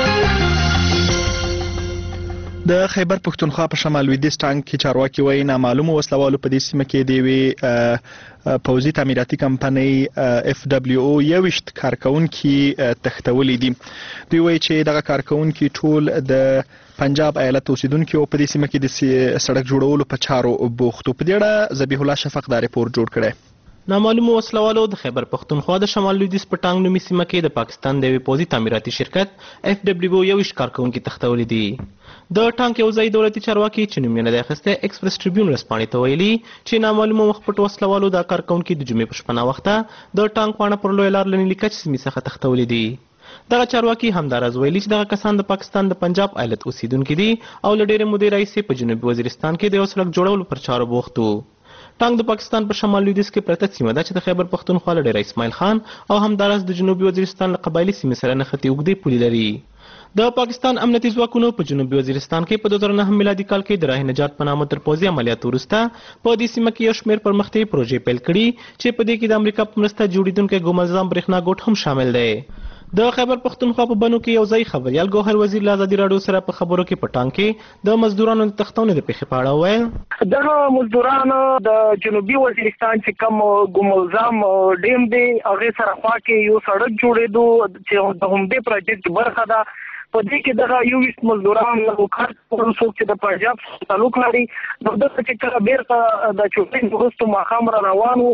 د خیبر پښتونخوا په شمال لویدیځ ټانک کې چارواکي وایي نامعلومو وسلوالو په دې سیمه کې د یوې پوځي تعمیراتي کمپنۍ FWO 21 کارکونکي تښتولي دي. دوی وایي چې دغه کارکونکي ټول د پنجاب ایالت اوسیدونکي او په دې سیمه کې د سړک جوړولو په چارو بوختو. په دې اړه ذبیح الله شفق دا ریپورت جوړ کړی. نامعلومو وسلوالو د خیبر پښتونخوا د شمال لویدیځ په ټانګ نومي سیمه کې د پاکستان د یوې پوځي تعمیراتي شرکت FWO 21 کارکونکي تښتولي دي. د ټانک یو ځای دولتي چارواکي چې نوم یې نه دی اخیستی ایکسپریس ټریبیون ورځپاڼې ته ویلي چې نامعلومو مخ پټ وسلوالو دا کارکونکي د جمعې په شپه ناوخته د ټانک پاڼه پر لویه لار له نیلي کچ سیمې څخه تښتولي دي. دغه چارواکي همداراز ویلي چې دغه کسان د پاکستان د پنجاب ایالت اوسیدونکي دي او له ډېرې مودې راهیسې په جنوبي وزیرستان کې د یو سړک جوړولو پر چارو بوخت وو. ټانک د پاکستان په شمال لویدیځ کې پرته سیمه ده چې د خیبر پښتونخوا له ډېره اسماعیل خان او همداراز د جنوبي وزیرستان له قبایلي سیمې سره نښتې اوږدې پولې لري. د پاکستان امنیتي ځواکونو په جنوبي وزیرستان کې په 2009 میلادي کال کې د راه نجات په نامه تر پوځي عملیاتو وروسته په دې سیمه کې یو شمېر پرمختیایي پروژې پیل کړي چې په دې کې د امریکا په مرسته جوړېدونکی ګومنظم برېښنا ګوټ هم شامل دی. د خیبر پښتونخوا په بنو کې یو ځای خبریال ګوهر وزیر له ازادي راډیو سره په خبرو کې په ټانک کې د مزدورانو د تښتونې د پیښې په اړه وویل. دغه مزدورانو د جنوبي وزیرستان چې کوم ګوملزام ډیم دی هغې سره خوا کې یو سړک جوړېدو چې د همدې پروجیکټ برخه ده. په دې کې دغه 21 مزدوران کار کوي څوک چې د پنجاب تعلق لري. نو دغه چې کله بیرته د چوپین وروسته ماښام را روان وو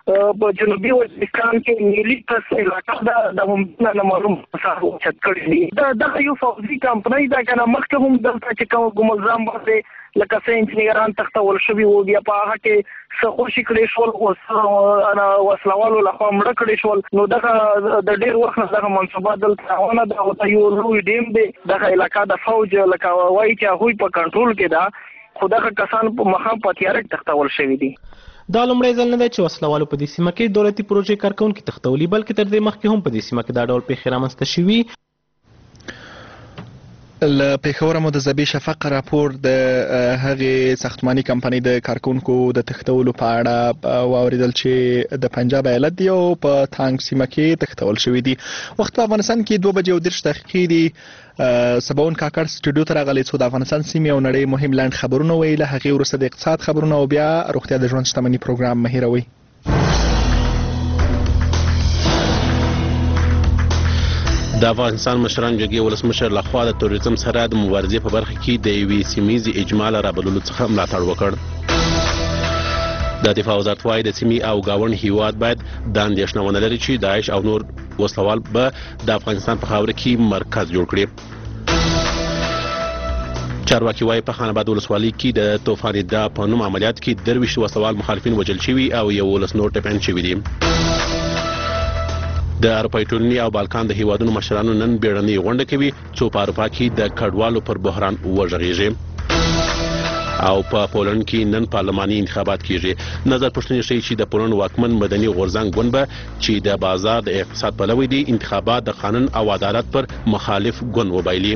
په جنوبي وزیرستان کې نیلی کس علاقه د هم نه معلوم مسافر چت کړی دا یو فوزي کمپنۍ دا کنه مخکې هم دلته چې کوم ګملزام باندې لکه څنګه انجنیران تختول شوی وو بیا په هغه کې سخوشي کړی شول او انا وسلوالو لخوا مړ کړی شول نو دغه د ډیر وخت دغه منصوبه دلته ونه دا یو لوی ډیم دی دغه علاقه د فوج لکه وایي چې هغوی په کنټرول کې ده خو دغه کسان په مخام په تیاره کې تختول شوي دي. دا لومړی ځل نه دی چې وسلوالو په دې سیمه کې دولتي پروژې کارکوونکي تختولي بلکې تر دې مخکې هم په دې سیمه کې دا ډول پیښې رامنځته شوي. له پېښوره مو د ذبیح شفق راپور د هغې ساختماني کمپنۍ د کارکونکو د تښتولو په اړه واوریدل چې د پنجاب ایالت دی او په تانګ سیمه کې تښتول شوي دي. وخت په افغانستان کې 2:30 دقیقې دي. سباون کاکړ سټوډیو ته راغلی څو د افغانستان سیمې او نړۍ مهم لنډ خبرونه ویل، هغې وروسته د اقتصاد خبرونه او بیا روغتیا د ژوند شتمني پروګرام مه هیروئ. د افغانستان مشران جرګې ولسمشر لخوا د توریزم سره د مبارزې په برخه کې د یوې سیمې اجماع رابللو څخه ملاتړ وکړ. د دفاع وزارت وايي د سیمې او گاونډ هیواد باید د اندېښنه ونه لري چې داعش او نور وسلوال به د افغانستان په خاوره کې مرکز جوړ کړي. چارواکي وايي په خان آباد ولسوالۍ کې د طوفان دا په نوم عملیات کې 23 وسلوال مخالفین وژل شوي او 11 نور ټپیان شوي دي. د اروپای ټولنې او بالکان د هیوادونو مشرانو نن بیړنۍ غونډه کوي څو په اروپا کې د کډوالو پر بحران وغږیږي. او په پولند کې نن پارلماني انتخابات کیږي. نظر پوښتنې ښیي چې د پولند واکمن مدني غورځنګ ګوند به چې د بازار د اقتصاد پلوی دی انتخابات د قانون او عدالت پر مخالف ګوند وبایلي.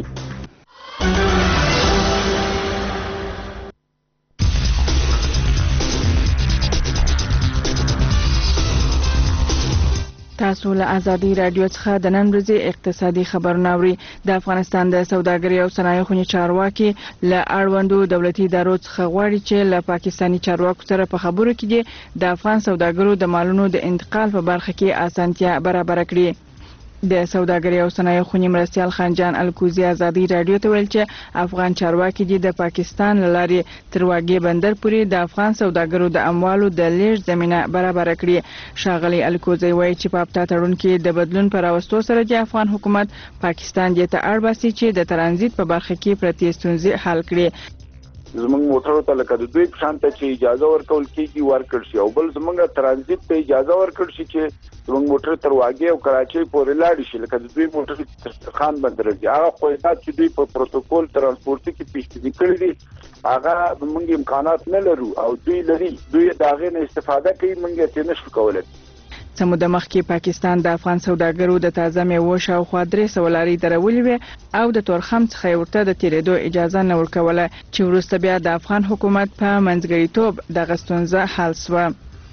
تاسو له ازادي رادیو څخه د نن ورځې اقتصادي خبرونه اورئ. د افغانستان د سوداګرۍ او صنایعو خونې چارواکي له اړوندو دولتي ادارو څخه غواړي چې له پاکستاني چارواکو سره په خبرو کې د افغان سوداګرو د مالونو د انتقال په برخه کې اسانتیا برابر کړي. د سوداګرۍ او صنایعو خونې مرستیال خانجان الکوزي ازادي رادیو ته ویل چې افغان چارواکي د پاکستان له لارې تر واګې بندر پورې د افغان سوداګرو د اموالو د لیږد زمینه برابر کړي. ښاغلي الکوزي وایي چې په اپتا تړون کې د بدلون پر راوستو سره د افغان حکومت پاکستان دې ته اړ باسي چې د ترانزیت په برخه کې پرتې ستونزې حل کړي. زمونږ موټرو ته لکه د دوی په شان ته چې اجازه ورکول کېږي ورکړ شي او بل زمونږ ترانزیت ته اجازه ورکړ شي چې زمونږ موټر تر واګې او کراچۍ پورې لاړ شي لکه د دوی موټر تر خان بندر راځي. هغه قواعد چې دوی په پروتوکول ترانسپورتي کې پیشنهاد کړی دي هغه زمونږ امکانات نه لرو او دوی لري. دوی د هغې نه استفاده کوي، موږ یې نشو کولی. څه موده مخکې پاکستان د افغان سوداګرو د تازه میوو شاوخوا 300 لارې درولې وې او د تورخم څخه یې ورته د تیرېدو اجازه نه ورکوله چې وروسته بیا د افغان حکومت په منځګړیتوب دغه ستونزه حل شوه.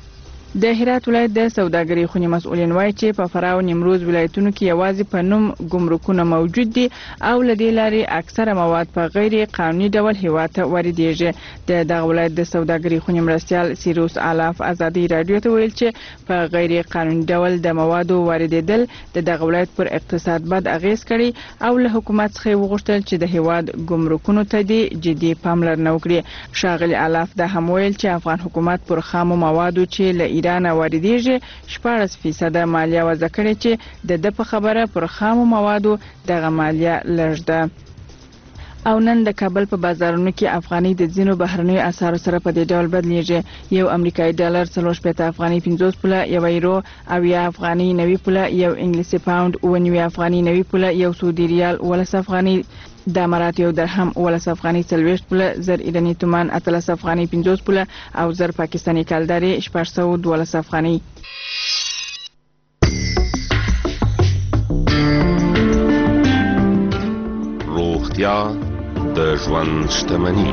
د هرات ولایت د سوداګرۍ خونې مسؤلین وایي چې په فراه او نیمروز ولایتونو کې یوازې په نوم ګمرکونه موجود دي او له دې لارې اکثره مواد په غیر قانوني ډول هیواد ته واردېږي. د دغه ولایت د سوداګرۍ خونې مرستیال سیروس الاف ازادي رادیو ته ویل چې په غیر قانوني ډول د موادو واردېدل د دغه ولایت پر اقتصاد بد اغیز کړي او له حکومت څخه وغوښتل چې د هیواد ګمرکونو ته د جدي پاملرنه وکړي. ښاغلي الاف دا هم ویل چې افغان حکومت پر خامو موادو چې له ایران واردېږي 14% مالیه وضع کړې چې د په خبره پر خامو موادو دغه مالیه لږ ده. او نن د کابل په بازارونو کې افغاني د ځینو بهرنیو اسعارو سره په دې ډول بدلیږي. یو امریکایي ډالر 40 افغاني 50 پوله، یو یورو 80 افغاني 90 پوله، یو انګلیسي پاوند 90 افغاني 90 پوله، یو سعودي ریال 18 افغاني، د امارات یو درهم 18 افغاني 40 پوله، زر ایراني تومان 18 افغاني 50 پوله او زر پاکستاني کلداري 412 افغاني. روغتیا د ژوند شتمني.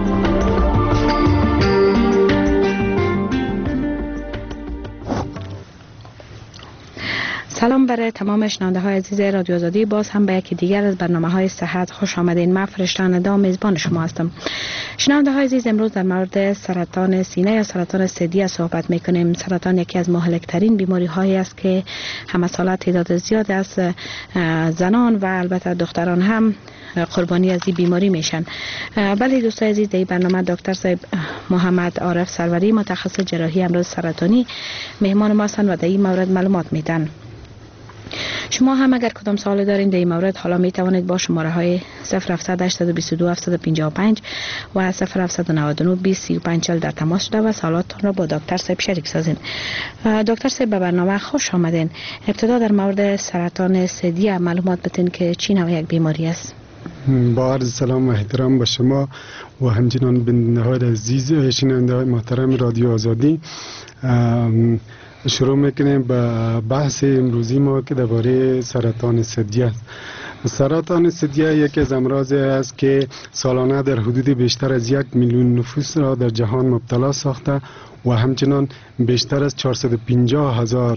سلام برای تمام شنونده‌های عزیز رادیو آزادی. باز هم به یکی دیگر از برنامه‌های صحت خوش آمدین. من فرشته ندا میزبان شما هستم. شنونده‌های عزیز، امروز در مورد سرطان سینه یا سرطان ثدی صحبت می‌کنیم. سرطان یکی از مهلک‌ترین بیماری‌هایی است که همه ساله تعداد زیاد از زنان و البته دختران هم قربانی از این بیماری میشن. بله دوستان عزیز، در این برنامه دکتر صاحب محمد عارف سروری متخصص جراحی امراض سرطانی مهمان ما هستند و در این مورد معلومات میدن. شما هم اگر کدام سوال دارین در این مورد حالا می توانید با شماره های 0700 822 755 و 0799 20 35 40 در تماس شده و سوالاتتان را با دکتر صاحب شریک سازین. دکتر صاحب به برنامه خوش آمدین. ابتدا در مورد سرطان ثدی معلومات بدین که چی نوع یک بیماری است. با عرض سلام و احترام به شما و همچنان بیننده‌های عزیز شنونده‌های محترم رادیو آزادی. شروع میکنیم به بحث امروزی ما که درباره سرطان ثدی است. سرطان ثدی یکی از امراض است که سالانه در حدود بیشتر از 1 میلیون نفوس را در جهان مبتلا ساخته و همچنان بیشتر از 450,000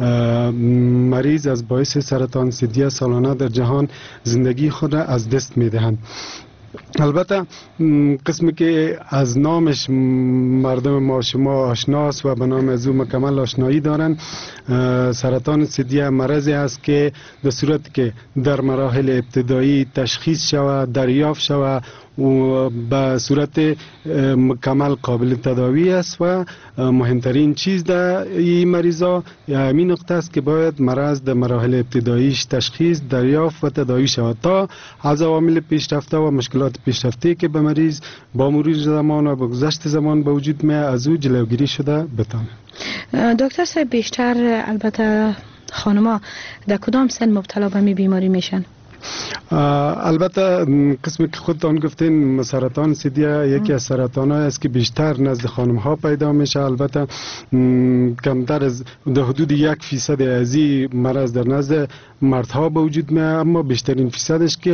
مریض از باعث سرطان ثدی سالانه در جهان زندگی خود را از دست میدهند. البته قسمی که از نامش مردم ما شما آشناست و به نام از او مکمل آشنایی دارند، سرطان ثدی مرضی است که در صورت که در مراحل ابتدایی تشخیص شود، دریافت شود و به صورت مکمل قابل تداوی است و مهمترین چیز در این مریضا همین نقطه است که باید مرض در مراحل ابتداییش تشخیص، دریافت و تداوی شود تا از عوامل پیشرفته و مشکلات پیشرفته که به مریض با مرور زمان و با گذشت زمان به وجود می از او جلوگیری شده بتانه. دکتر صاحب، بیشتر البته خانما در کدام سن مبتلا به می بیماری میشن؟ البته قسمی که خودتان گفتین سرطان ثدی یکی از سرطان های است که بیشتر نزد خانم ها پیدا میشه. البته کمتر از در حدود 1% از این مرض در نزد مردها به وجود میاد، اما بیشترین فیصدش که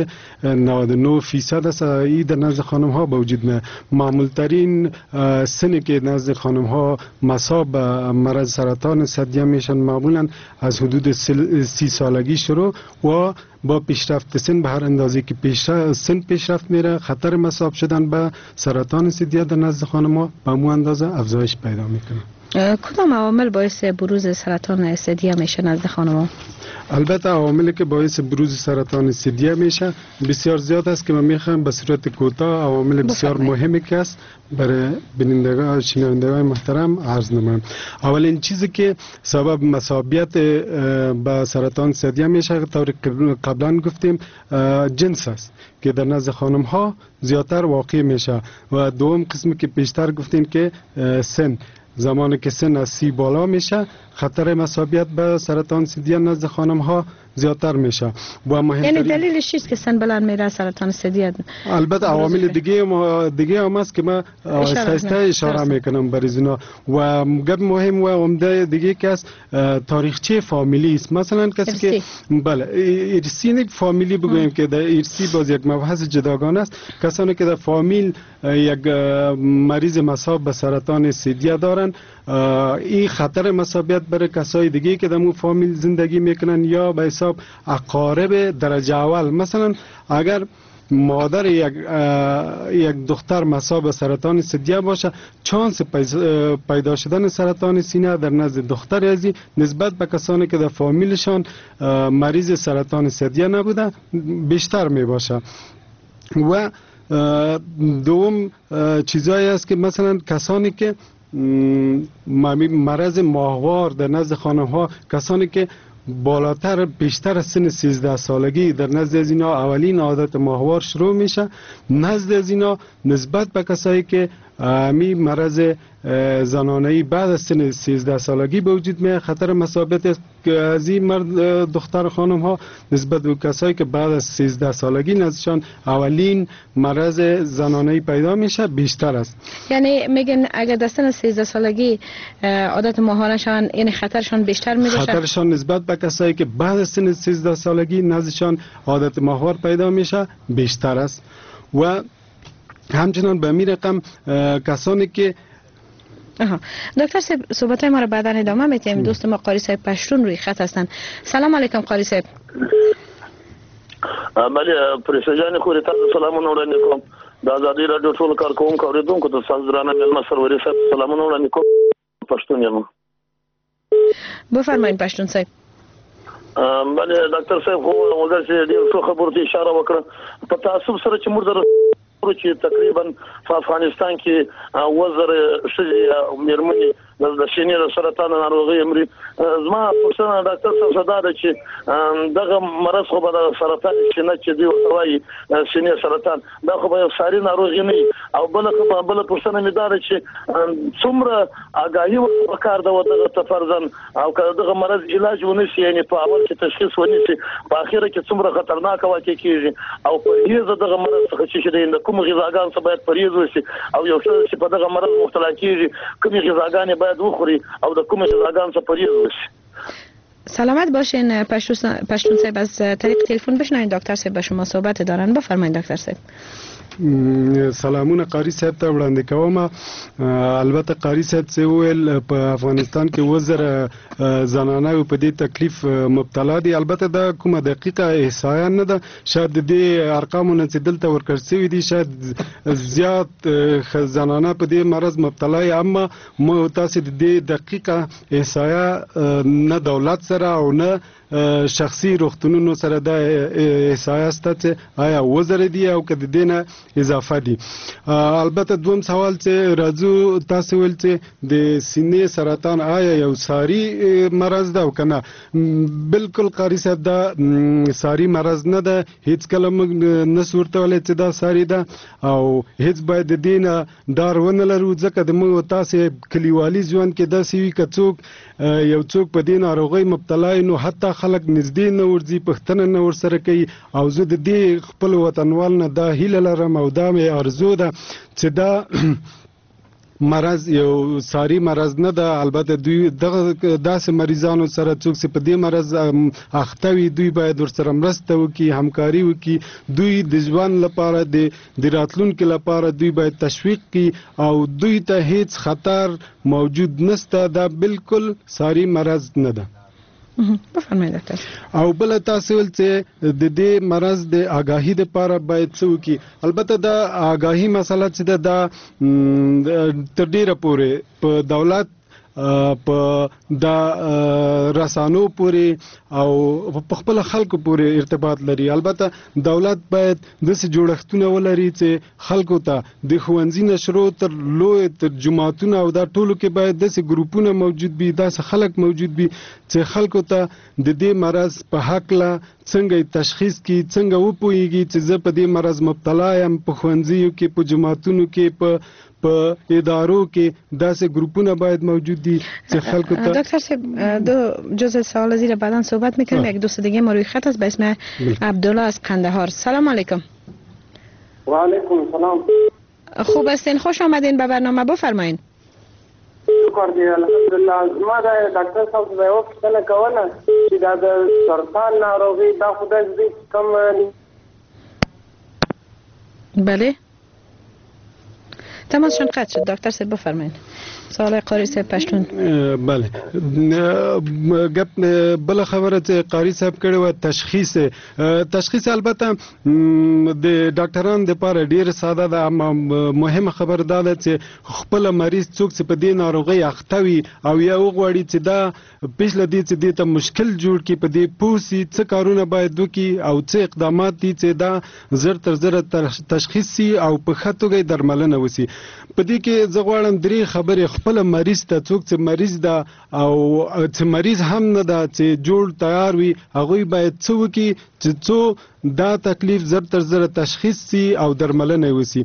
99% است این در نزد خانم ها به وجود میاد. معمول ترین سنی که نزد خانم ها مصاب مرض سرطان ثدی میشن معمولا از حدود 30 سالگی شروع و با پیشرفت سن به هر اندازه که سن پیشرفت میره خطر مصاب شدن به سرطان ثدی در نزد خانم‌ها به مو اندازه افزایش پیدا میکنه. کدام عوامل باعث بروز سرطان ثدی میشه نزد خانم‌ها؟ البته عواملی که باعث بروز سرطان ثدی میشه بسیار زیاد است که من میخوام به صورت کوتاه عوامل بسیار مهمی که است برای بینندگان شنوندگان محترم عرض نمایم. اولین چیزی که سبب مصابیت به سرطان ثدی میشه طور قبلا گفتیم جنس است که در نزد خانم ها زیادتر واقع میشه و دوم قسمی که بیشتر گفتیم که سن، زمانی که سن از 30 بالا میشه خطر مصابیت به سرطان ثدی نزد خانم ها زیادتر میشه. یعنی دلیلش چیست که سن بلند میره سرطان ثدی؟ البته عوامل دیگه هم است که من آهسته اشاره میکنم برای اینا و گپ مهم و عمده دیگه که است تاریخچه فامیلی است. مثلا کسی که بله ارثی فامیلی بگویم که در ارثی باز یک مبحث جداگانه است. کسانی که در فامیل یک مریض مصاب به سرطان ثدی دارن این خطر مصابیت برای کسای دیگه که در اون فامیل زندگی میکنن یا به حساب اقارب درجه اول، مثلا اگر مادر یک دختر مصاب به سرطان ثدی باشه چانس پیدا شدن سرطان سینه در نزد دختر ازی نسبت به کسانی که در فامیلشان مریض سرطان ثدی نبوده بیشتر می باشه. و دوم چیزایی است که مثلا کسانی که مرض ماهوار در نزد خانم ها، کسانی که بالاتر بیشتر از سن 13 سالگی در نزد از اینا اولین عادت ماهوار شروع میشه. نزد از اینا نسبت به کسایی که می مرض زنانه‌ای بعد از سن 13 سالگی به وجود میاد خطر مصابیت از این مرد دختر خانم ها نسبت به کسایی که بعد از 13 سالگی نزدشان اولین مرض زنانه‌ای پیدا میشه بیشتر است. یعنی میگن اگر در سن 13 سالگی عادت ماهوارشان یعنی خطرشان بیشتر میشه؟ خطرشان نسبت به کسایی که بعد از سن 13 سالگی نزدشان عادت ماهوار پیدا میشه بیشتر است. و همچنان به می رقم کسانی که دکتر صاحب صحبت ما را بعدا ادامه میتیم. دوست ما قاری صاحب پشتون روی خط هستند. سلام علیکم قاری صاحب. بله پرسجان خو ته سلامونه وړاندې کوم. د آزادي رادیو ټول کارکونکو اوریدونکو ته تاسو درانه مېلمه سروري صاحب سلامونه وړاندې کوم. پښتون یم. بفرمایئ پښتون صاحب. بله ډاکټر صاحب خو وګورئ چې ډېر څه خبرو ته اشاره وکړه. په تعصب سره چې موږ چې تقریبا په افغانستان کې وزر شې مېرمنې د شینې د سرطان ناروغي امري زما پوښتنه ډاکټر صاحب صدا ده چې دغه مرض خو به د سرطان شینه چې دی وایي شینې سرطان دا خو به ساري ناروغي نه او بل پوښتنه مې دا ده چې څومره آگاهي وکړ د دغه تفرزن او که دغه مرض علاج ونشي یعنی په اول کې تشخیص ونشي په اخر کې څومره خطرناک واقع کیږي او په هیڅ دغه مرض څخه چې د کوم غذاګان څخه باید پرهیز وشي او یو څه چې په دغه مرض مبتلا کیږي کومې غذاګانې باید وخوري او د کومې غذاګان څخه پرهیز وشي. سلامت باشین. پشتون صاحب از طریق تلفن بشنوید دکتر صاحب به شما صحبت دارن. بفرمایید دکتر صاحب. سلامونه قاری صاحب ته وړاندې کوم. البته قاری صاحب څه ویل په افغانستان کې وزر زنانه په دې تکلیف مبتلا دي. البته دا کومه دقیقه احصایه نه ده. شاید د دې ارقامونه چې دلته ورکړل شوي دي شاید زیات زنانه په دې مرض مبتلا دي، اما تاسو د دې دقیقه احصایه نه دولت سره او نه شخصي روغتونونو سره د احصایه ست چې آیا وزر دي او کده دینه اضافه دي. البته دوم سوال چې راځو تاسو ول چې د سینې سرطان آیا یو ساری مرض ده او کنه؟ بالکل قاری صاحب دا ساری مرض نه ده. هیڅ کله موږ نه صورت ولې چې دا ساری ده او هیڅ باید د دینه ډار ونه لرو ځکه د موږ تاسو کلیوالي ژوند کې د سوي کڅوک یو څوک په دین ناروغي مبتلا نو حتی خلک نږدې نه ورځي پښتنه نه ورسره کوي او زه د دې خپل وطنوال نه دا هیله لرم او دا مې ارزو ده چې دا مرض یو ساری مرض نه ده. البته دوی دغه داسې مریضانو سره څوک چې په دې مرض اخته وي دوی باید ورسره مرسته وکړي، همکاري وکړي. دوی د ژوند لپاره د راتلونکي لپاره دوی باید تشویق کړي او دوی ته هیڅ خطر موجود نشته. دا بالکل ساری مرض نه ده. بفرمایئ ډاکټر. او بل تاسو ول چې د دې مرض د آگاهی لپاره باید څه وکړي. البته دا آگاهی مسله چې دا تر ډیره پورې په دولت په دا رسانو پورې او په خپل خلکو پورې ارتباط لري. البته دولت باید داسې جوړښتونه ولري چې خلکو ته د ښوونځي نشرو تر لوی تر جماعتونو او دا ټولو کې باید داسې ګروپونه موجود وي، داسې خلک موجود وي چې خلکو ته د دې مرض په حق له څنګه تشخیص کی، څنګه وپوهیږي چې زه په دې مرض مبتلا یم. په ښوونځیو کې، په جماعتونو کې، په ادارو کې داسې گروپونه باید موجود دي چې خلکو ته. دکتر صاحب دو جزء سوال زیر بعداً صحبت میکنیم. یک دوست دیگه ما روی خط است به اسم عبدالله از قندهار. سلام علیکم. و علیکم سلام. خوب هستین؟ خوش آمدین به برنامه. بفرمایید. شکر دی الحمدلله. ما دا ډاکټر صاحب زه یو څه کوله چې دا د سرطان ناروغي دا خدای دې کم. بله تماسشون قطع شد. دکتر صاحب بفرمایید. سوال قاری صاحب پشتون. بله گپ بل خبره چې قاری صاحب کړي و تشخیص البته د ډاکټرانو لپاره ډیر ساده ده، اما مهمه خبر ده چې خپل مریض څوک چې په دې ناروغي اخته وي او یا وغواړي چې دا پېښله دي چې دې ته مشکل جوړ کړي په دې پوسي څه کارونه باید وکړي او څه اقدامات دي چې دا زر تر زر تشخیص سي او په ښه توګه درملنه وسی. په دې کې زه غواړم درې خبرې خپل مریض ته څوک چې مریض ده او چې مریض هم نه ده چې جوړ تیار وي هغوی باید څه وکړي چې څو دا تکلیف زر تر زر تشخیص سي او درملنه وسی.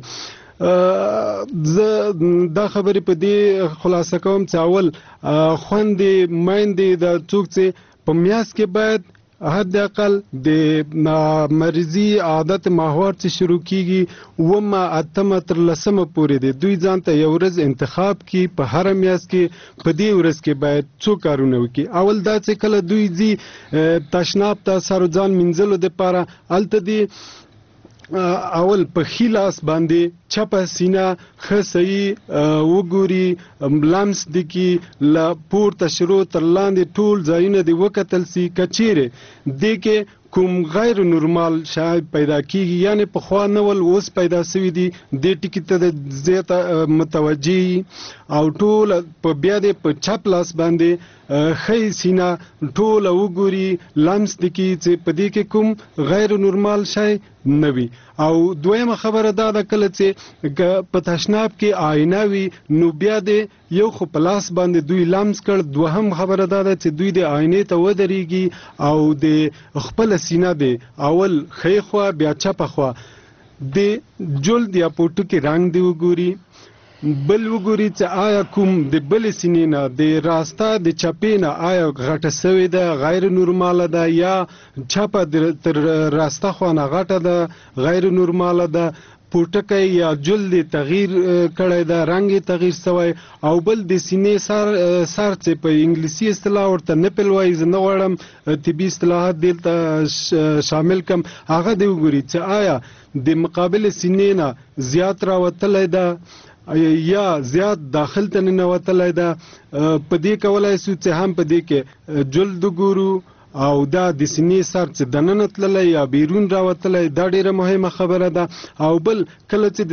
زه دا خبرې په دې خلاصه کوم چې اول خوندې میندې د څوک چې په میاشت کې باید حد اقل د مریضي عادت ماهوار چې شروع کیږي ومه اتمه تر لسمه پورې دی دوی ځان ته یو ورځ انتخاب کی په هر میاشت کې په دې ورځ کې باید څو کارونه وکړي. اول دا چې کله دوی ځي تشناب ته سر ځان منځلو د پاره الته دی اول په خلاص باندې چپه سینه خصي وګوري لمس دکی لا پورته شروع تر لاندې ټول ځایونه دی وکتل سي کچيره دغه کوم غیر نورمال شای پیدا کیږي یعنی په خوا نول اوس پیدا سوي دي د ټکی ته زیاته متوجي او ټول په بیا د په چپ لاس باندې خی سینا ټول وګوري لمس دکی چې په دې کې کوم غیر نورمال شای نوي او دویمه خبره دا د کله چې په تشناب کې آینه وي نو بیا د یو خو پلاس باندې دوی لمس کړ دوهم خبره دا ده چې دوی د آینې ته ودرېږي او د خپل سینه دی اول خی خوا بیا چپ خوا د جلد یا پوټو کې رنگ دی وګوري بل وګوري چې آیا کوم د بل سینې نه د راسته د چپې نه آیا غټه سوې ده غیر نورماله ده یا چپه تر راسته خوا نه غټه ده غیر نورماله ده پوټکی یا جلد تغییر کړی دا رنگ تغییر شوی او بل د سینې سر چې په انګلیسي اصطلاح ورته نپل وایي زه نه غواړم طبي اصطلاحات دلته شامل کم هغه دی وګوري چې آیا د مقابل سینې نه زیات راوتلی ده یا زیات داخل ته ننوتلی ده په دې کولای شو چې هم په دې کې جلد ګورو او دا د سینې سر چې دننه تللی یا بیرون راوتلی دا ډیره مهمه خبره ده او بل کله چې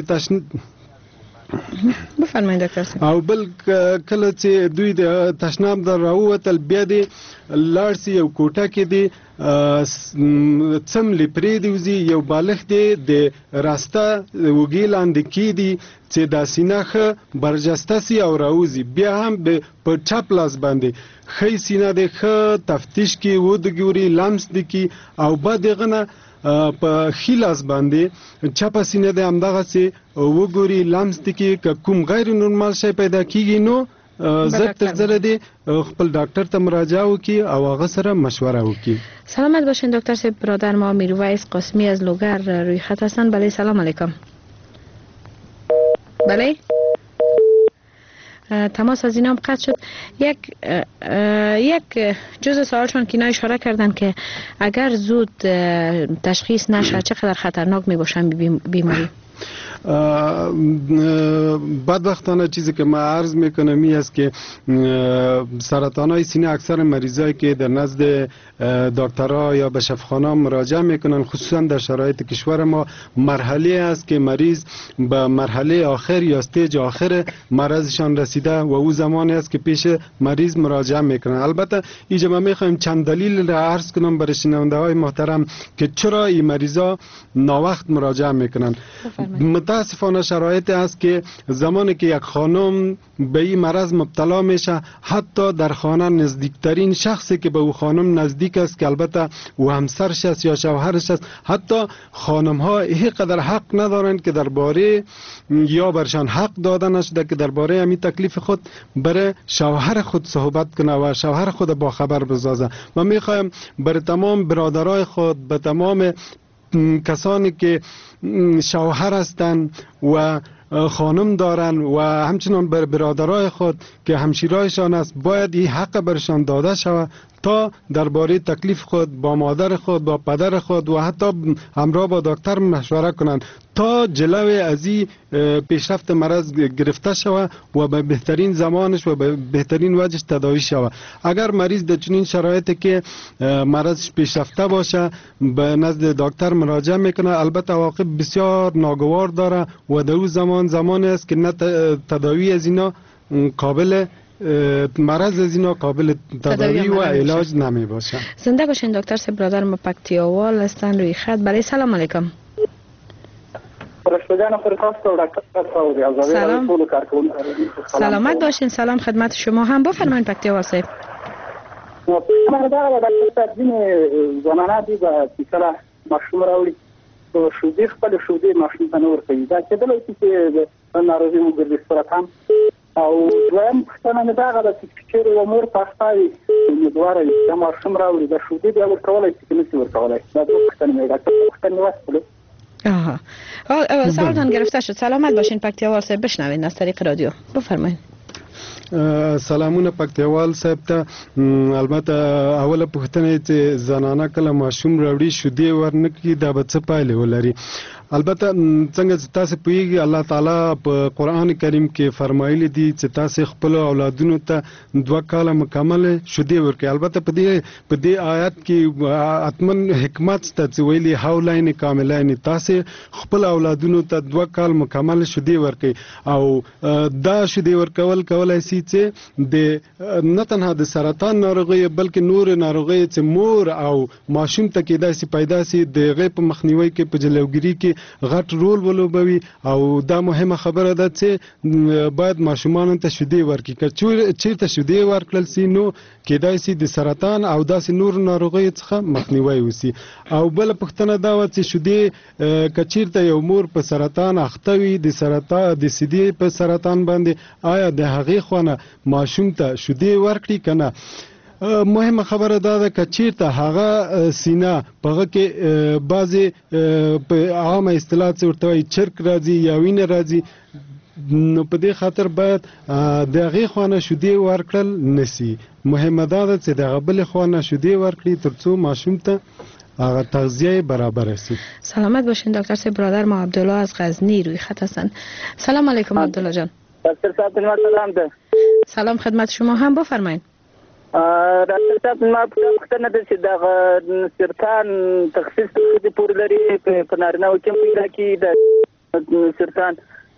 د بفرمایئ ډاکټر صاحب او بل کله چې دوی د تشناب در راووتل بیا د لاړ سي یو کوټه کې دی څم لپری دی یو بالغ دی د راسته وګی لاندې کی دی چې دا سینه برجسته سي او راوزي بیا هم په چپ لاس باندې خی سینه د تفتیش کې ودګوري لمس دی کی او بعد غنه په خلاص باندې چپه سینه د همدغه سي وګوري لمس دی کی کوم غیر نورمال شی پیدا کیږي نو زه تر زره دی خپل ډاکټر ته مراجعه وکي او هغه سره مشوره وکي. سلامت باشین دکتر صاحب. برادر ما میرویس قاسمی از لوگر روی خط هستند. بله سلام علیکم. بله تماس از اینام قطع شد. یک جزء سوالشون که اینا اشاره کردن که اگر زود تشخیص نشه چقدر خطرناک می باشن بیماری. بدبختانه چیزی که ما عرض میکنم این است که سرطانهای سینه اکثر مریضایی که در نزد دکترها یا به شفاخانه مراجعه میکنن خصوصا در شرایط کشور ما مرحله است که مریض به مرحله آخر یا استیج آخر مرضشان رسیده و او زمانی است که پیش مریض مراجعه میکنن. البته اینجا ما میخوایم چند دلیل را عرض کنم برای شنونده های محترم که چرا این مریضا ناوقت مراجعه میکنن. متاسفانه شرایط است که زمانی که یک خانم به این مرض مبتلا میشه حتی در خانه نزدیکترین شخصی که به او خانم نزدیک است که البته او همسرش است یا شوهرش است حتی خانم ها اینقدر حق ندارند که درباره یا برشان حق داده نشده که درباره همین تکلیف خود برای شوهر خود صحبت کنه و شوهر خود با خبر بسازه. من میخوایم برای تمام برادرای خود به تمام کسانی که شوهر هستند و خانم دارن و همچنان بر برادرای خود که همشیرایشان است باید این حق برشان داده شود تا درباره تکلیف خود با مادر خود با پدر خود و حتی همراه با دکتر مشوره کنند تا جلوی از این پیشرفت مرض گرفته شود و به بهترین زمانش و به بهترین وجهش تداوی شود. اگر مریض در چنین شرایطی که مرضش پیشرفته باشه به نزد دکتر مراجعه میکنه البته عواقب بسیار ناگوار داره و در اون زمانی است که نه تداوی از اینا قابل مرض از اینا قابل تداوی و علاج نمی باشه. زنده باشین دکتر صاحب. برادر ما پکتیاوال هستن روی خط. برای سلام علیکم. سلامت باشین. سلام خدمت شما هم. بفرمایید پکتیاوال صاحب. زمانه دی با تیکلا مشروم راوړي او شودې خپل شودې ماشوم ته نور کوي دا کېدلی شي چې ناروغي وګرځي سرطان او دویم پوښتنه مې دا ده چې چېرې یو مور پاسته وي امیدواره وي دا ماشوم راوړي دا شودې بیا ورکولی شي که نه شي ورکولی دا دوه پوښتنې مې ډاکټر پوښتنې وسپلو. سوالتان گرفته شد. سلامت باشین پکتیاوال صاحب. بشنوین از طریق رادیو. بفرمایید. سلامونه پکتیوال صاحب ته. البته اوله پوښتنه چې زنانه کله ماشوم راوړي شودې ورنکړي دا به څه پایلې ولري. البته څنګه تاسو پوهیږئ الله تعالی په قران کریم کې فرمایلی دي چې تاسو خپل اولادونو ته 2 کال مکمل شودي ورکړي. البته په دې آیات کې اتمن حکمت ته چې ویلي حولین کاملین تاسو خپل اولادونو ته 2 کال مکمل شودي ورکړي او دا شودي ورکول کولای شي چې د نه تنها د سرطان ناروغي بلکې نور ناروغي چې مور او ماشوم ته کېدای شي پیدا شي د غي په مخنیوي کې په جلوګری کې غټ رول ولوبوي او دا مهمه خبره ده چې باید ماشومان ته شودي ورکړي. که چیرته شودي ورکړل سي نو کېدای شي د سرطان او داسې نور ناروغیو څخه مخنیوي وسی. او بل پښتنه دا و چې شودي که چیرته یو مور په سرطان اخته وي د سرطان د سیدي په سرطان باندې آیا د هغې خونه ماشوم ته شودي ورکړي کنه. مهمه خبره دا ده چې چیرته هغه سینه پهغه کې بعضی په عامه اصطلاح ورته وایي چرک راځي یا وینه راځي نو په دې خاطر باید د هغې خونه شودي ورکړل نسی. مهمه دا ده چې د هغه بلې خونه شودي ورکړي ترڅو ماشوم ته هغه تغذیه برابر است. سلامت باشین دکتر صاحب. برادر ما عبدالله از غزنی روی خط هستند. سلام علیکم عبدالله جان. دکتر صاحب سلام ده. سلام خدمت شما هم بفرمایید. دکتر صاحب ما پوښتنه ده چې د سرطان تخصیص د پور لري په نارینه او کوم پیدا کی د سرطان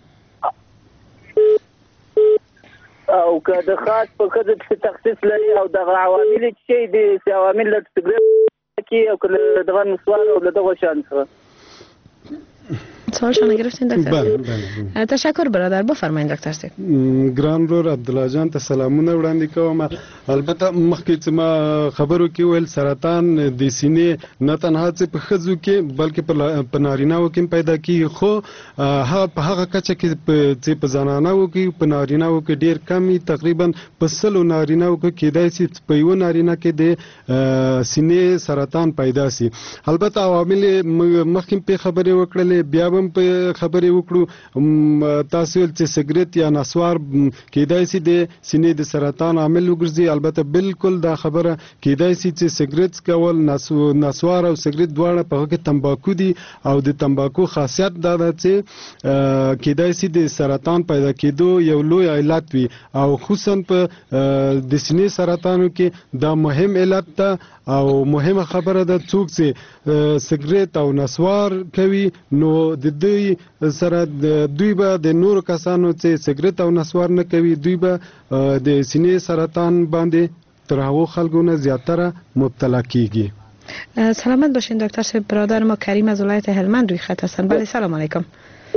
او که د خاص په خځه کې تخصیص لري او د عوامل چې د عوامل له سګرټ کې او کله دغه نسوار او دغه شان څه سوالشان گرفتین دکتر. تشکر برادر بفرمایید دکتر صاحب. ګران رور عبدالله جان ته سلامونه وړاندې کوم. البته مخکې چې ما خبرو کې ویل سرطان د سینې نه تنها چې په ښځو کې بلکې په نارینه‌و کې پیدا کیږي خو په هغه کچه کې چې په زنانه‌و کې په نارینه‌و کې ډیر کم تقریبا په 100 نارینه‌و کې کېدای شي په یو نارینه کې د سینې سرطان پیدا شي. البته عوامل مخکې په خبرې وکړلې بیا په خبرې وکړو تاسو چې سګرټ یا نسوار کېدای شي د سینې د سرطان عامل وګرځي. البته بالکل دا خبره کېدای شي چې سګرټ کول نسوار او سګرټ دواړه په کې تمباکو دي او د تمباکو خاصیت دا ده چې کېدای شي د سرطان پیدا کېدو یو لوی علت وي او خصوصا په د سینې سرطانو کې دا مهم علت ده او مهمه خبره ده څوک چې سګرټ او نسوار کوي نو د دوی سره دوی به د نور کسانو چې سګرټ او نسوار نه کوي دوی به د سینې سرطان باندې تر هغو خلکو نه زیاتره مبتلا کیږي. سلامت باشین دکتر صاحب. برادر ما کریم از ولایت هلمند روی خط هستند. بله سلام علیکم.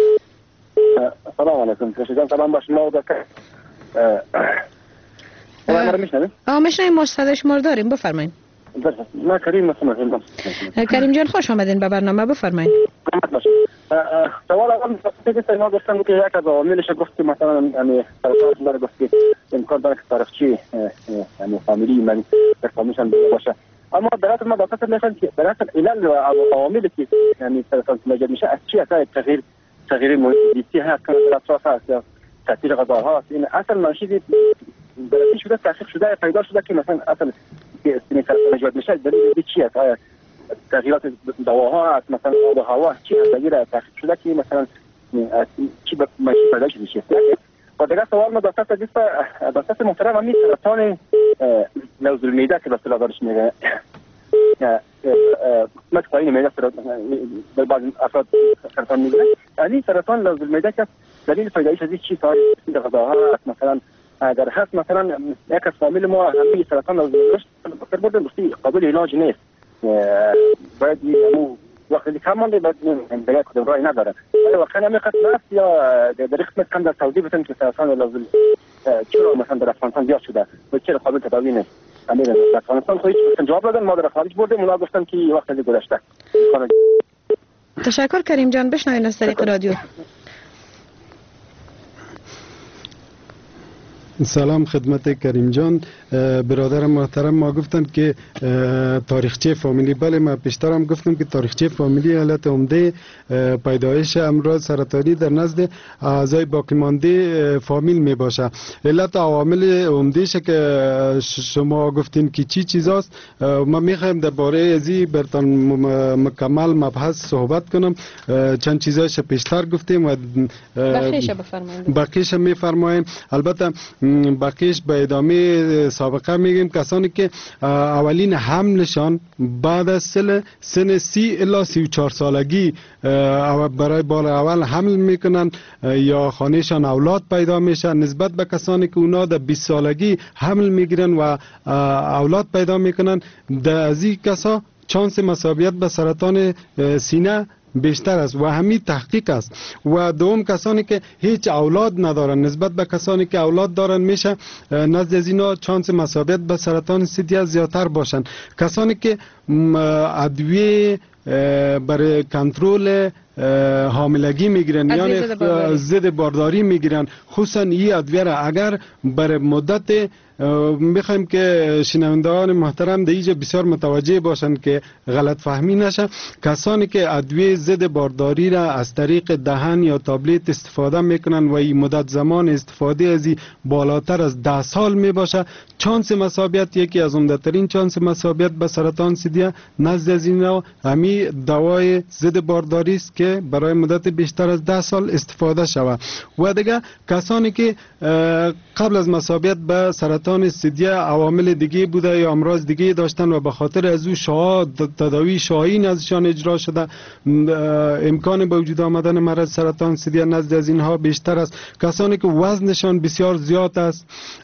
سلام علیکم. کشیدان سلام با شما و دکتر. میشنویم ما صدای شما رو داریم بفرمایید. ما کریم هستم. کریم جان خوش آمدین به برنامه بفرمایید. سوال اول فکر ما گفتم که یک از عواملش گفت مثلا یعنی سرطان داره گفت که امکان داره که تاریخچه یعنی فامیلی من در فامیلشان باشه اما برات ما دقت میکنم که برات علل و عواملی که یعنی سرطان ایجاد میشه از چی اثر تغییر محیط زیستی هست که اطراف هست یا تاثیر غذاها هست این اصل منشی برای شده تحقیق شده پیدا شده که مثلا اصل که سرطان ایجاد میشه دلیل چی هست آیا تغییرات دواها هست مثلا آب و هوا چی هست تغییر تحقیق شده که مثلا چی به منشی پیدا شده چیه و دیگر سوال ما دکتر محترم همین سرطان لوز المعده که به اصطلاح دارش میگه قسمت پایین معده در بعض افراد سرطان میگیره یعنی سرطان لوز المعده که دلیل پیدایش از چی تا غذاها هست مثلا اگر هست مثلا یک از فامیل ما همین سرطان لوز المعده بکر بردن بستی قابل علاج نیست باید وقتی کم مانده باید دیگه کدوم رای نداره ولی واقعا همین قسم هست یا در قسمت کم در توضیح بتن که سرطان لوز چرا مثلا در افغانستان زیاد شده و چرا قابل تداوی نیست در افغانستان خودش جواب دادن ما در خارج بردیم اونا گفتن که وقت از گذشته. تشکر کریم جان. بشنوین از طریق رادیو. سلام خدمت کریم جان. برادر محترم ما گفتن که تاریخچه فامیلی، بله ما پیشترم گفتم که تاریخچه فامیلی علت عمده پیدایش امراض سرطانی در نزد اعضای باقی مانده فامیل می باشه. علت عوامل عمدهش که شما گفتین که چی چیزاست، ما میخوایم درباره ازی برتان مکمل مبحث صحبت کنم. چند چیزایش پیشتر گفتیم و بقیش میفرماییم. البته بقیش به ادامه سابقه میگیم کسانی که اولین حملشان بعد از سن 30 الی 34 سالگی برای بار اول حمل میکنن یا خانهشان اولاد پیدا میشه، نسبت به کسانی که اونا در 20 سالگی حمل میگیرن و اولاد پیدا میکنن، در از این کسا چانس مصابیت به سرطان سینه بیشتر است و همین تحقیق است. و دوم کسانی که هیچ اولاد ندارن نسبت به کسانی که اولاد دارن میشه نزد از اینا چانس مصابیت به سرطان سیدیا زیادتر باشن. کسانی که ادویه برای کنترل حاملگی میگیرن یعنی ضد بارداری میگیرن، خصوصا این ادویه را اگر بر مدت میخوایم که شنوندگان محترم در اینجا بسیار متوجه باشن که غلط فهمی نشه. کسانی که ادویه ضد بارداری را از طریق دهن یا تابلت استفاده میکنن و این مدت زمان استفاده از این بالاتر از 10 سال میباشه، چانس مصابیت، یکی از عمده‌ترین چانس مصابیت به سرطان سیدیا نزد از اینا همین دوای ضد بارداری است که برای مدت بیشتر از 10 سال استفاده شود. و دیگه کسانی که قبل از مصابیت به سرطان سیدیا عوامل دیگه بوده یا امراض دیگه داشتن و به خاطر از او تداوی شاهین ازشان اجرا شده، امکان به وجود آمدن مرض سرطان سیدیا نزد از اینها بیشتر است. کسانی که وزنشان بسیار زیاد است،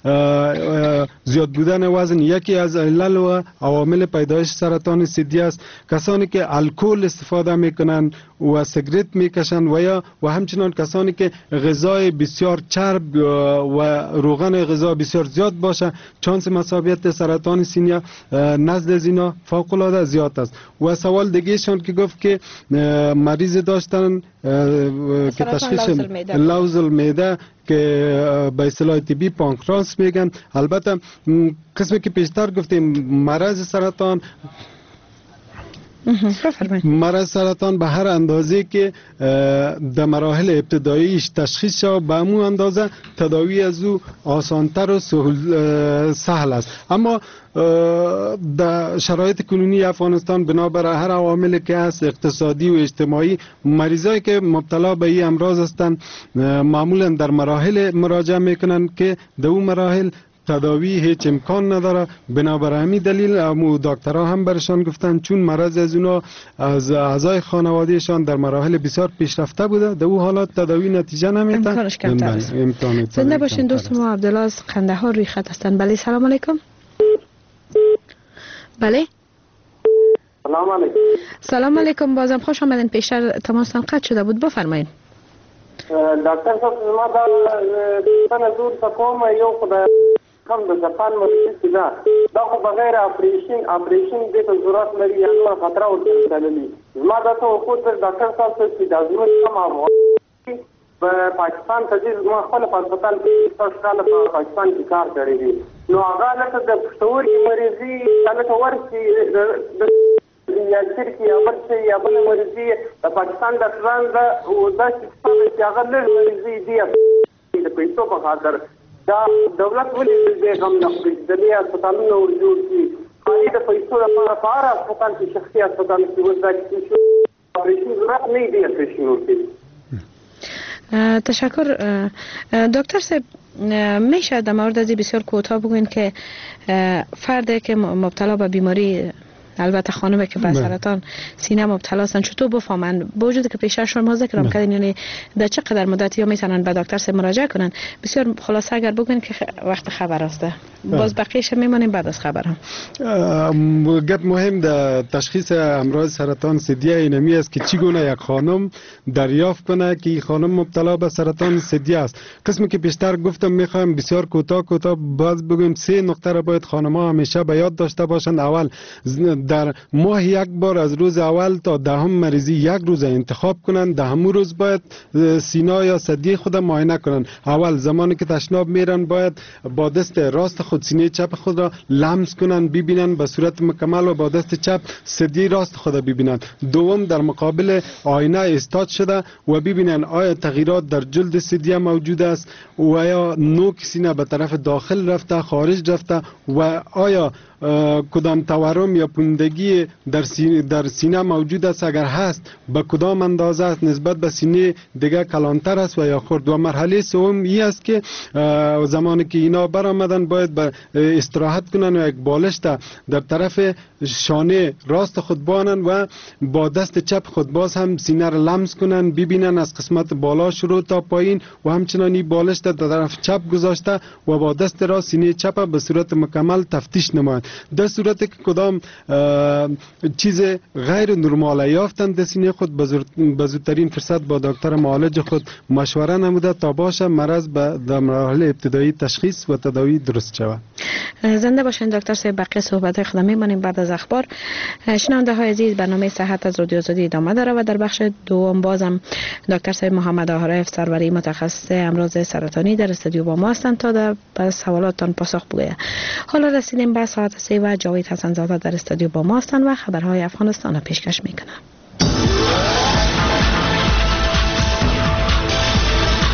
زیاد بودن وزن یکی از علل و عوامل پیدایش سرطان سیدیا است. کسانی که الکل استفاده میکنن و سیگرت میکشن و همچنان کسانی که غذای بسیار چرب و روغن غذا بسیار زیاد باشه، چانس مصابیت سرطان سینه نزد از اینا فوق العاده زیاد است. و سوال دیگه شون که گفت که مریض داشتن که تشخیص لوز المعده که به اصطلاح طبی پانکراس میگن. البته قسمی که پیشتر گفتیم مرض سرطان به هر اندازه که در مراحل ابتداییش تشخیص شود به همون اندازه تداوی از او آسانتر و سهل است. اما در شرایط کنونی افغانستان بنابر هر عواملی که هست اقتصادی و اجتماعی، مریضایی که مبتلا به این امراض هستند معمولا در مراحل مراجعه میکنن که در اون مراحل تداوی هیچ امکان نداره. بنابر همین دلیل دکترها هم برشان گفتن چون مرض از اونا از اعضای خانوادهشان در مراحل بسیار پیشرفته بوده، در اون حالات تداوی نتیجه نمیده، امکانش کمتر است. زنده باشین. دوست ما عبدالله از قندهار روی خط هستند. بله سلام علیکم. بله سلام علیکم. سلام علیکم. بازم خوش آمدین. پیشتر تماسم قطع شده بود، بفرمایید. دکتر صاحب ما دا تنه زور تکوم یو خدای کم د ځپان مرسته دا خو بغیر اپریشن دې ته ضرورت لري یا نو خطر ورته تللی. ما دا ته خو د ډاکټر صاحب څخه چې دا ضرورت کم افغان په پاکستان ته چې ما خپل په هسپتال کې تاسو کال په پاکستان کې کار کړی دی، نو هغه لکه د پښتورګي مریضي هلته ورسي یا شرکی یا بل یا بل مریضي د پاکستان د ټران دا چې هغه لږ مریضي دی د پیسو په خاطر دا دولت ولې دې غم نه خوري د دې هسپتالونو ورجوړ کړي، خالي د پیسو لپاره په هر هسپتال کې شخصي هسپتال کې وځي چې اپریشن ضرورت نه دی اپریشن ورته. تشکر دکتر صاحب. میشه در مورد از بسیار کوتاه بگوین که فردی که مبتلا به بیماری، البته خانمی که به سرطان سینه مبتلا هستن، چطور بفهمن با وجودی که پیش شما ذکر کردین یعنی در چقدر مدتی یا میتونن به دکتر صاحب مراجعه کنن؟ بسیار خلاصه اگر بگین که وقت خبر است. باز بقیه‌اش میمونیم بعد از خبر هم. گپ مهم در تشخیص امراض سرطان ثدیه اینمی است که چگونه یک خانم دریافت کنه که خانم مبتلا به سرطان ثدیه است. قسمی که بیشتر گفتم میخوام بسیار کوتاه باز بگم 3 نکته را باید خانم‌ها همیشه به یاد داشته باشند. اول در ماه یک بار از روز اول تا دهم مریضی یک روز انتخاب کنند. دهم روز باید سینه یا ثدی خود معاینه کنند. اول زمانی که تشناب میرن باید با دست راست خود سینه چپ خود را لمس کنند، ببینند به صورت مکمل و با دست چپ ثدی راست خود ببینند. دوم در مقابل آینه استاد شده و ببینند آیا تغییرات در جلد ثدی موجود است و یا نوک سینه به طرف داخل رفته، خارج رفته و آیا کدام تورم یا پوندگی در سینه موجود است، اگر هست به کدام اندازه است، نسبت به سینه دیگه کلانتر است و یا خرد. و مرحله سوم این است که زمانی که اینا برآمدن باید به استراحت کنن و یک بالش در طرف شانه راست خود بانن و با دست چپ خود باز هم سینه را لمس کنن، ببینن از قسمت بالا شروع تا پایین و همچنان این بالش در طرف چپ گذاشته و با دست راست سینه چپ به صورت مکمل تفتیش نمایند. در صورتی که کدام چیز غیر نرمال یافتند در سینه خود به زودترین فرصت با دکتر معالج خود مشوره نموده تا باشه مرض در مراحل ابتدایی تشخیص و تداوی درست شود. زنده باشین دکتر صاحب. بقیه صحبت خود می‌مانیم بعد از اخبار. شنونده های عزیز، برنامه صحت از رادیو آزادی ادامه داره و در بخش دوم بازم دکتر صاحب محمد عارف سروری متخصص امراض سرطانی در استودیو با ما هستند تا در سوالاتتان پاسخ بگوید. حالا رسیدیم به ساعت 3 و جاوید حسن زاده در استودیو با ما هستند و خبرهای افغانستان را پیشکش میکنند.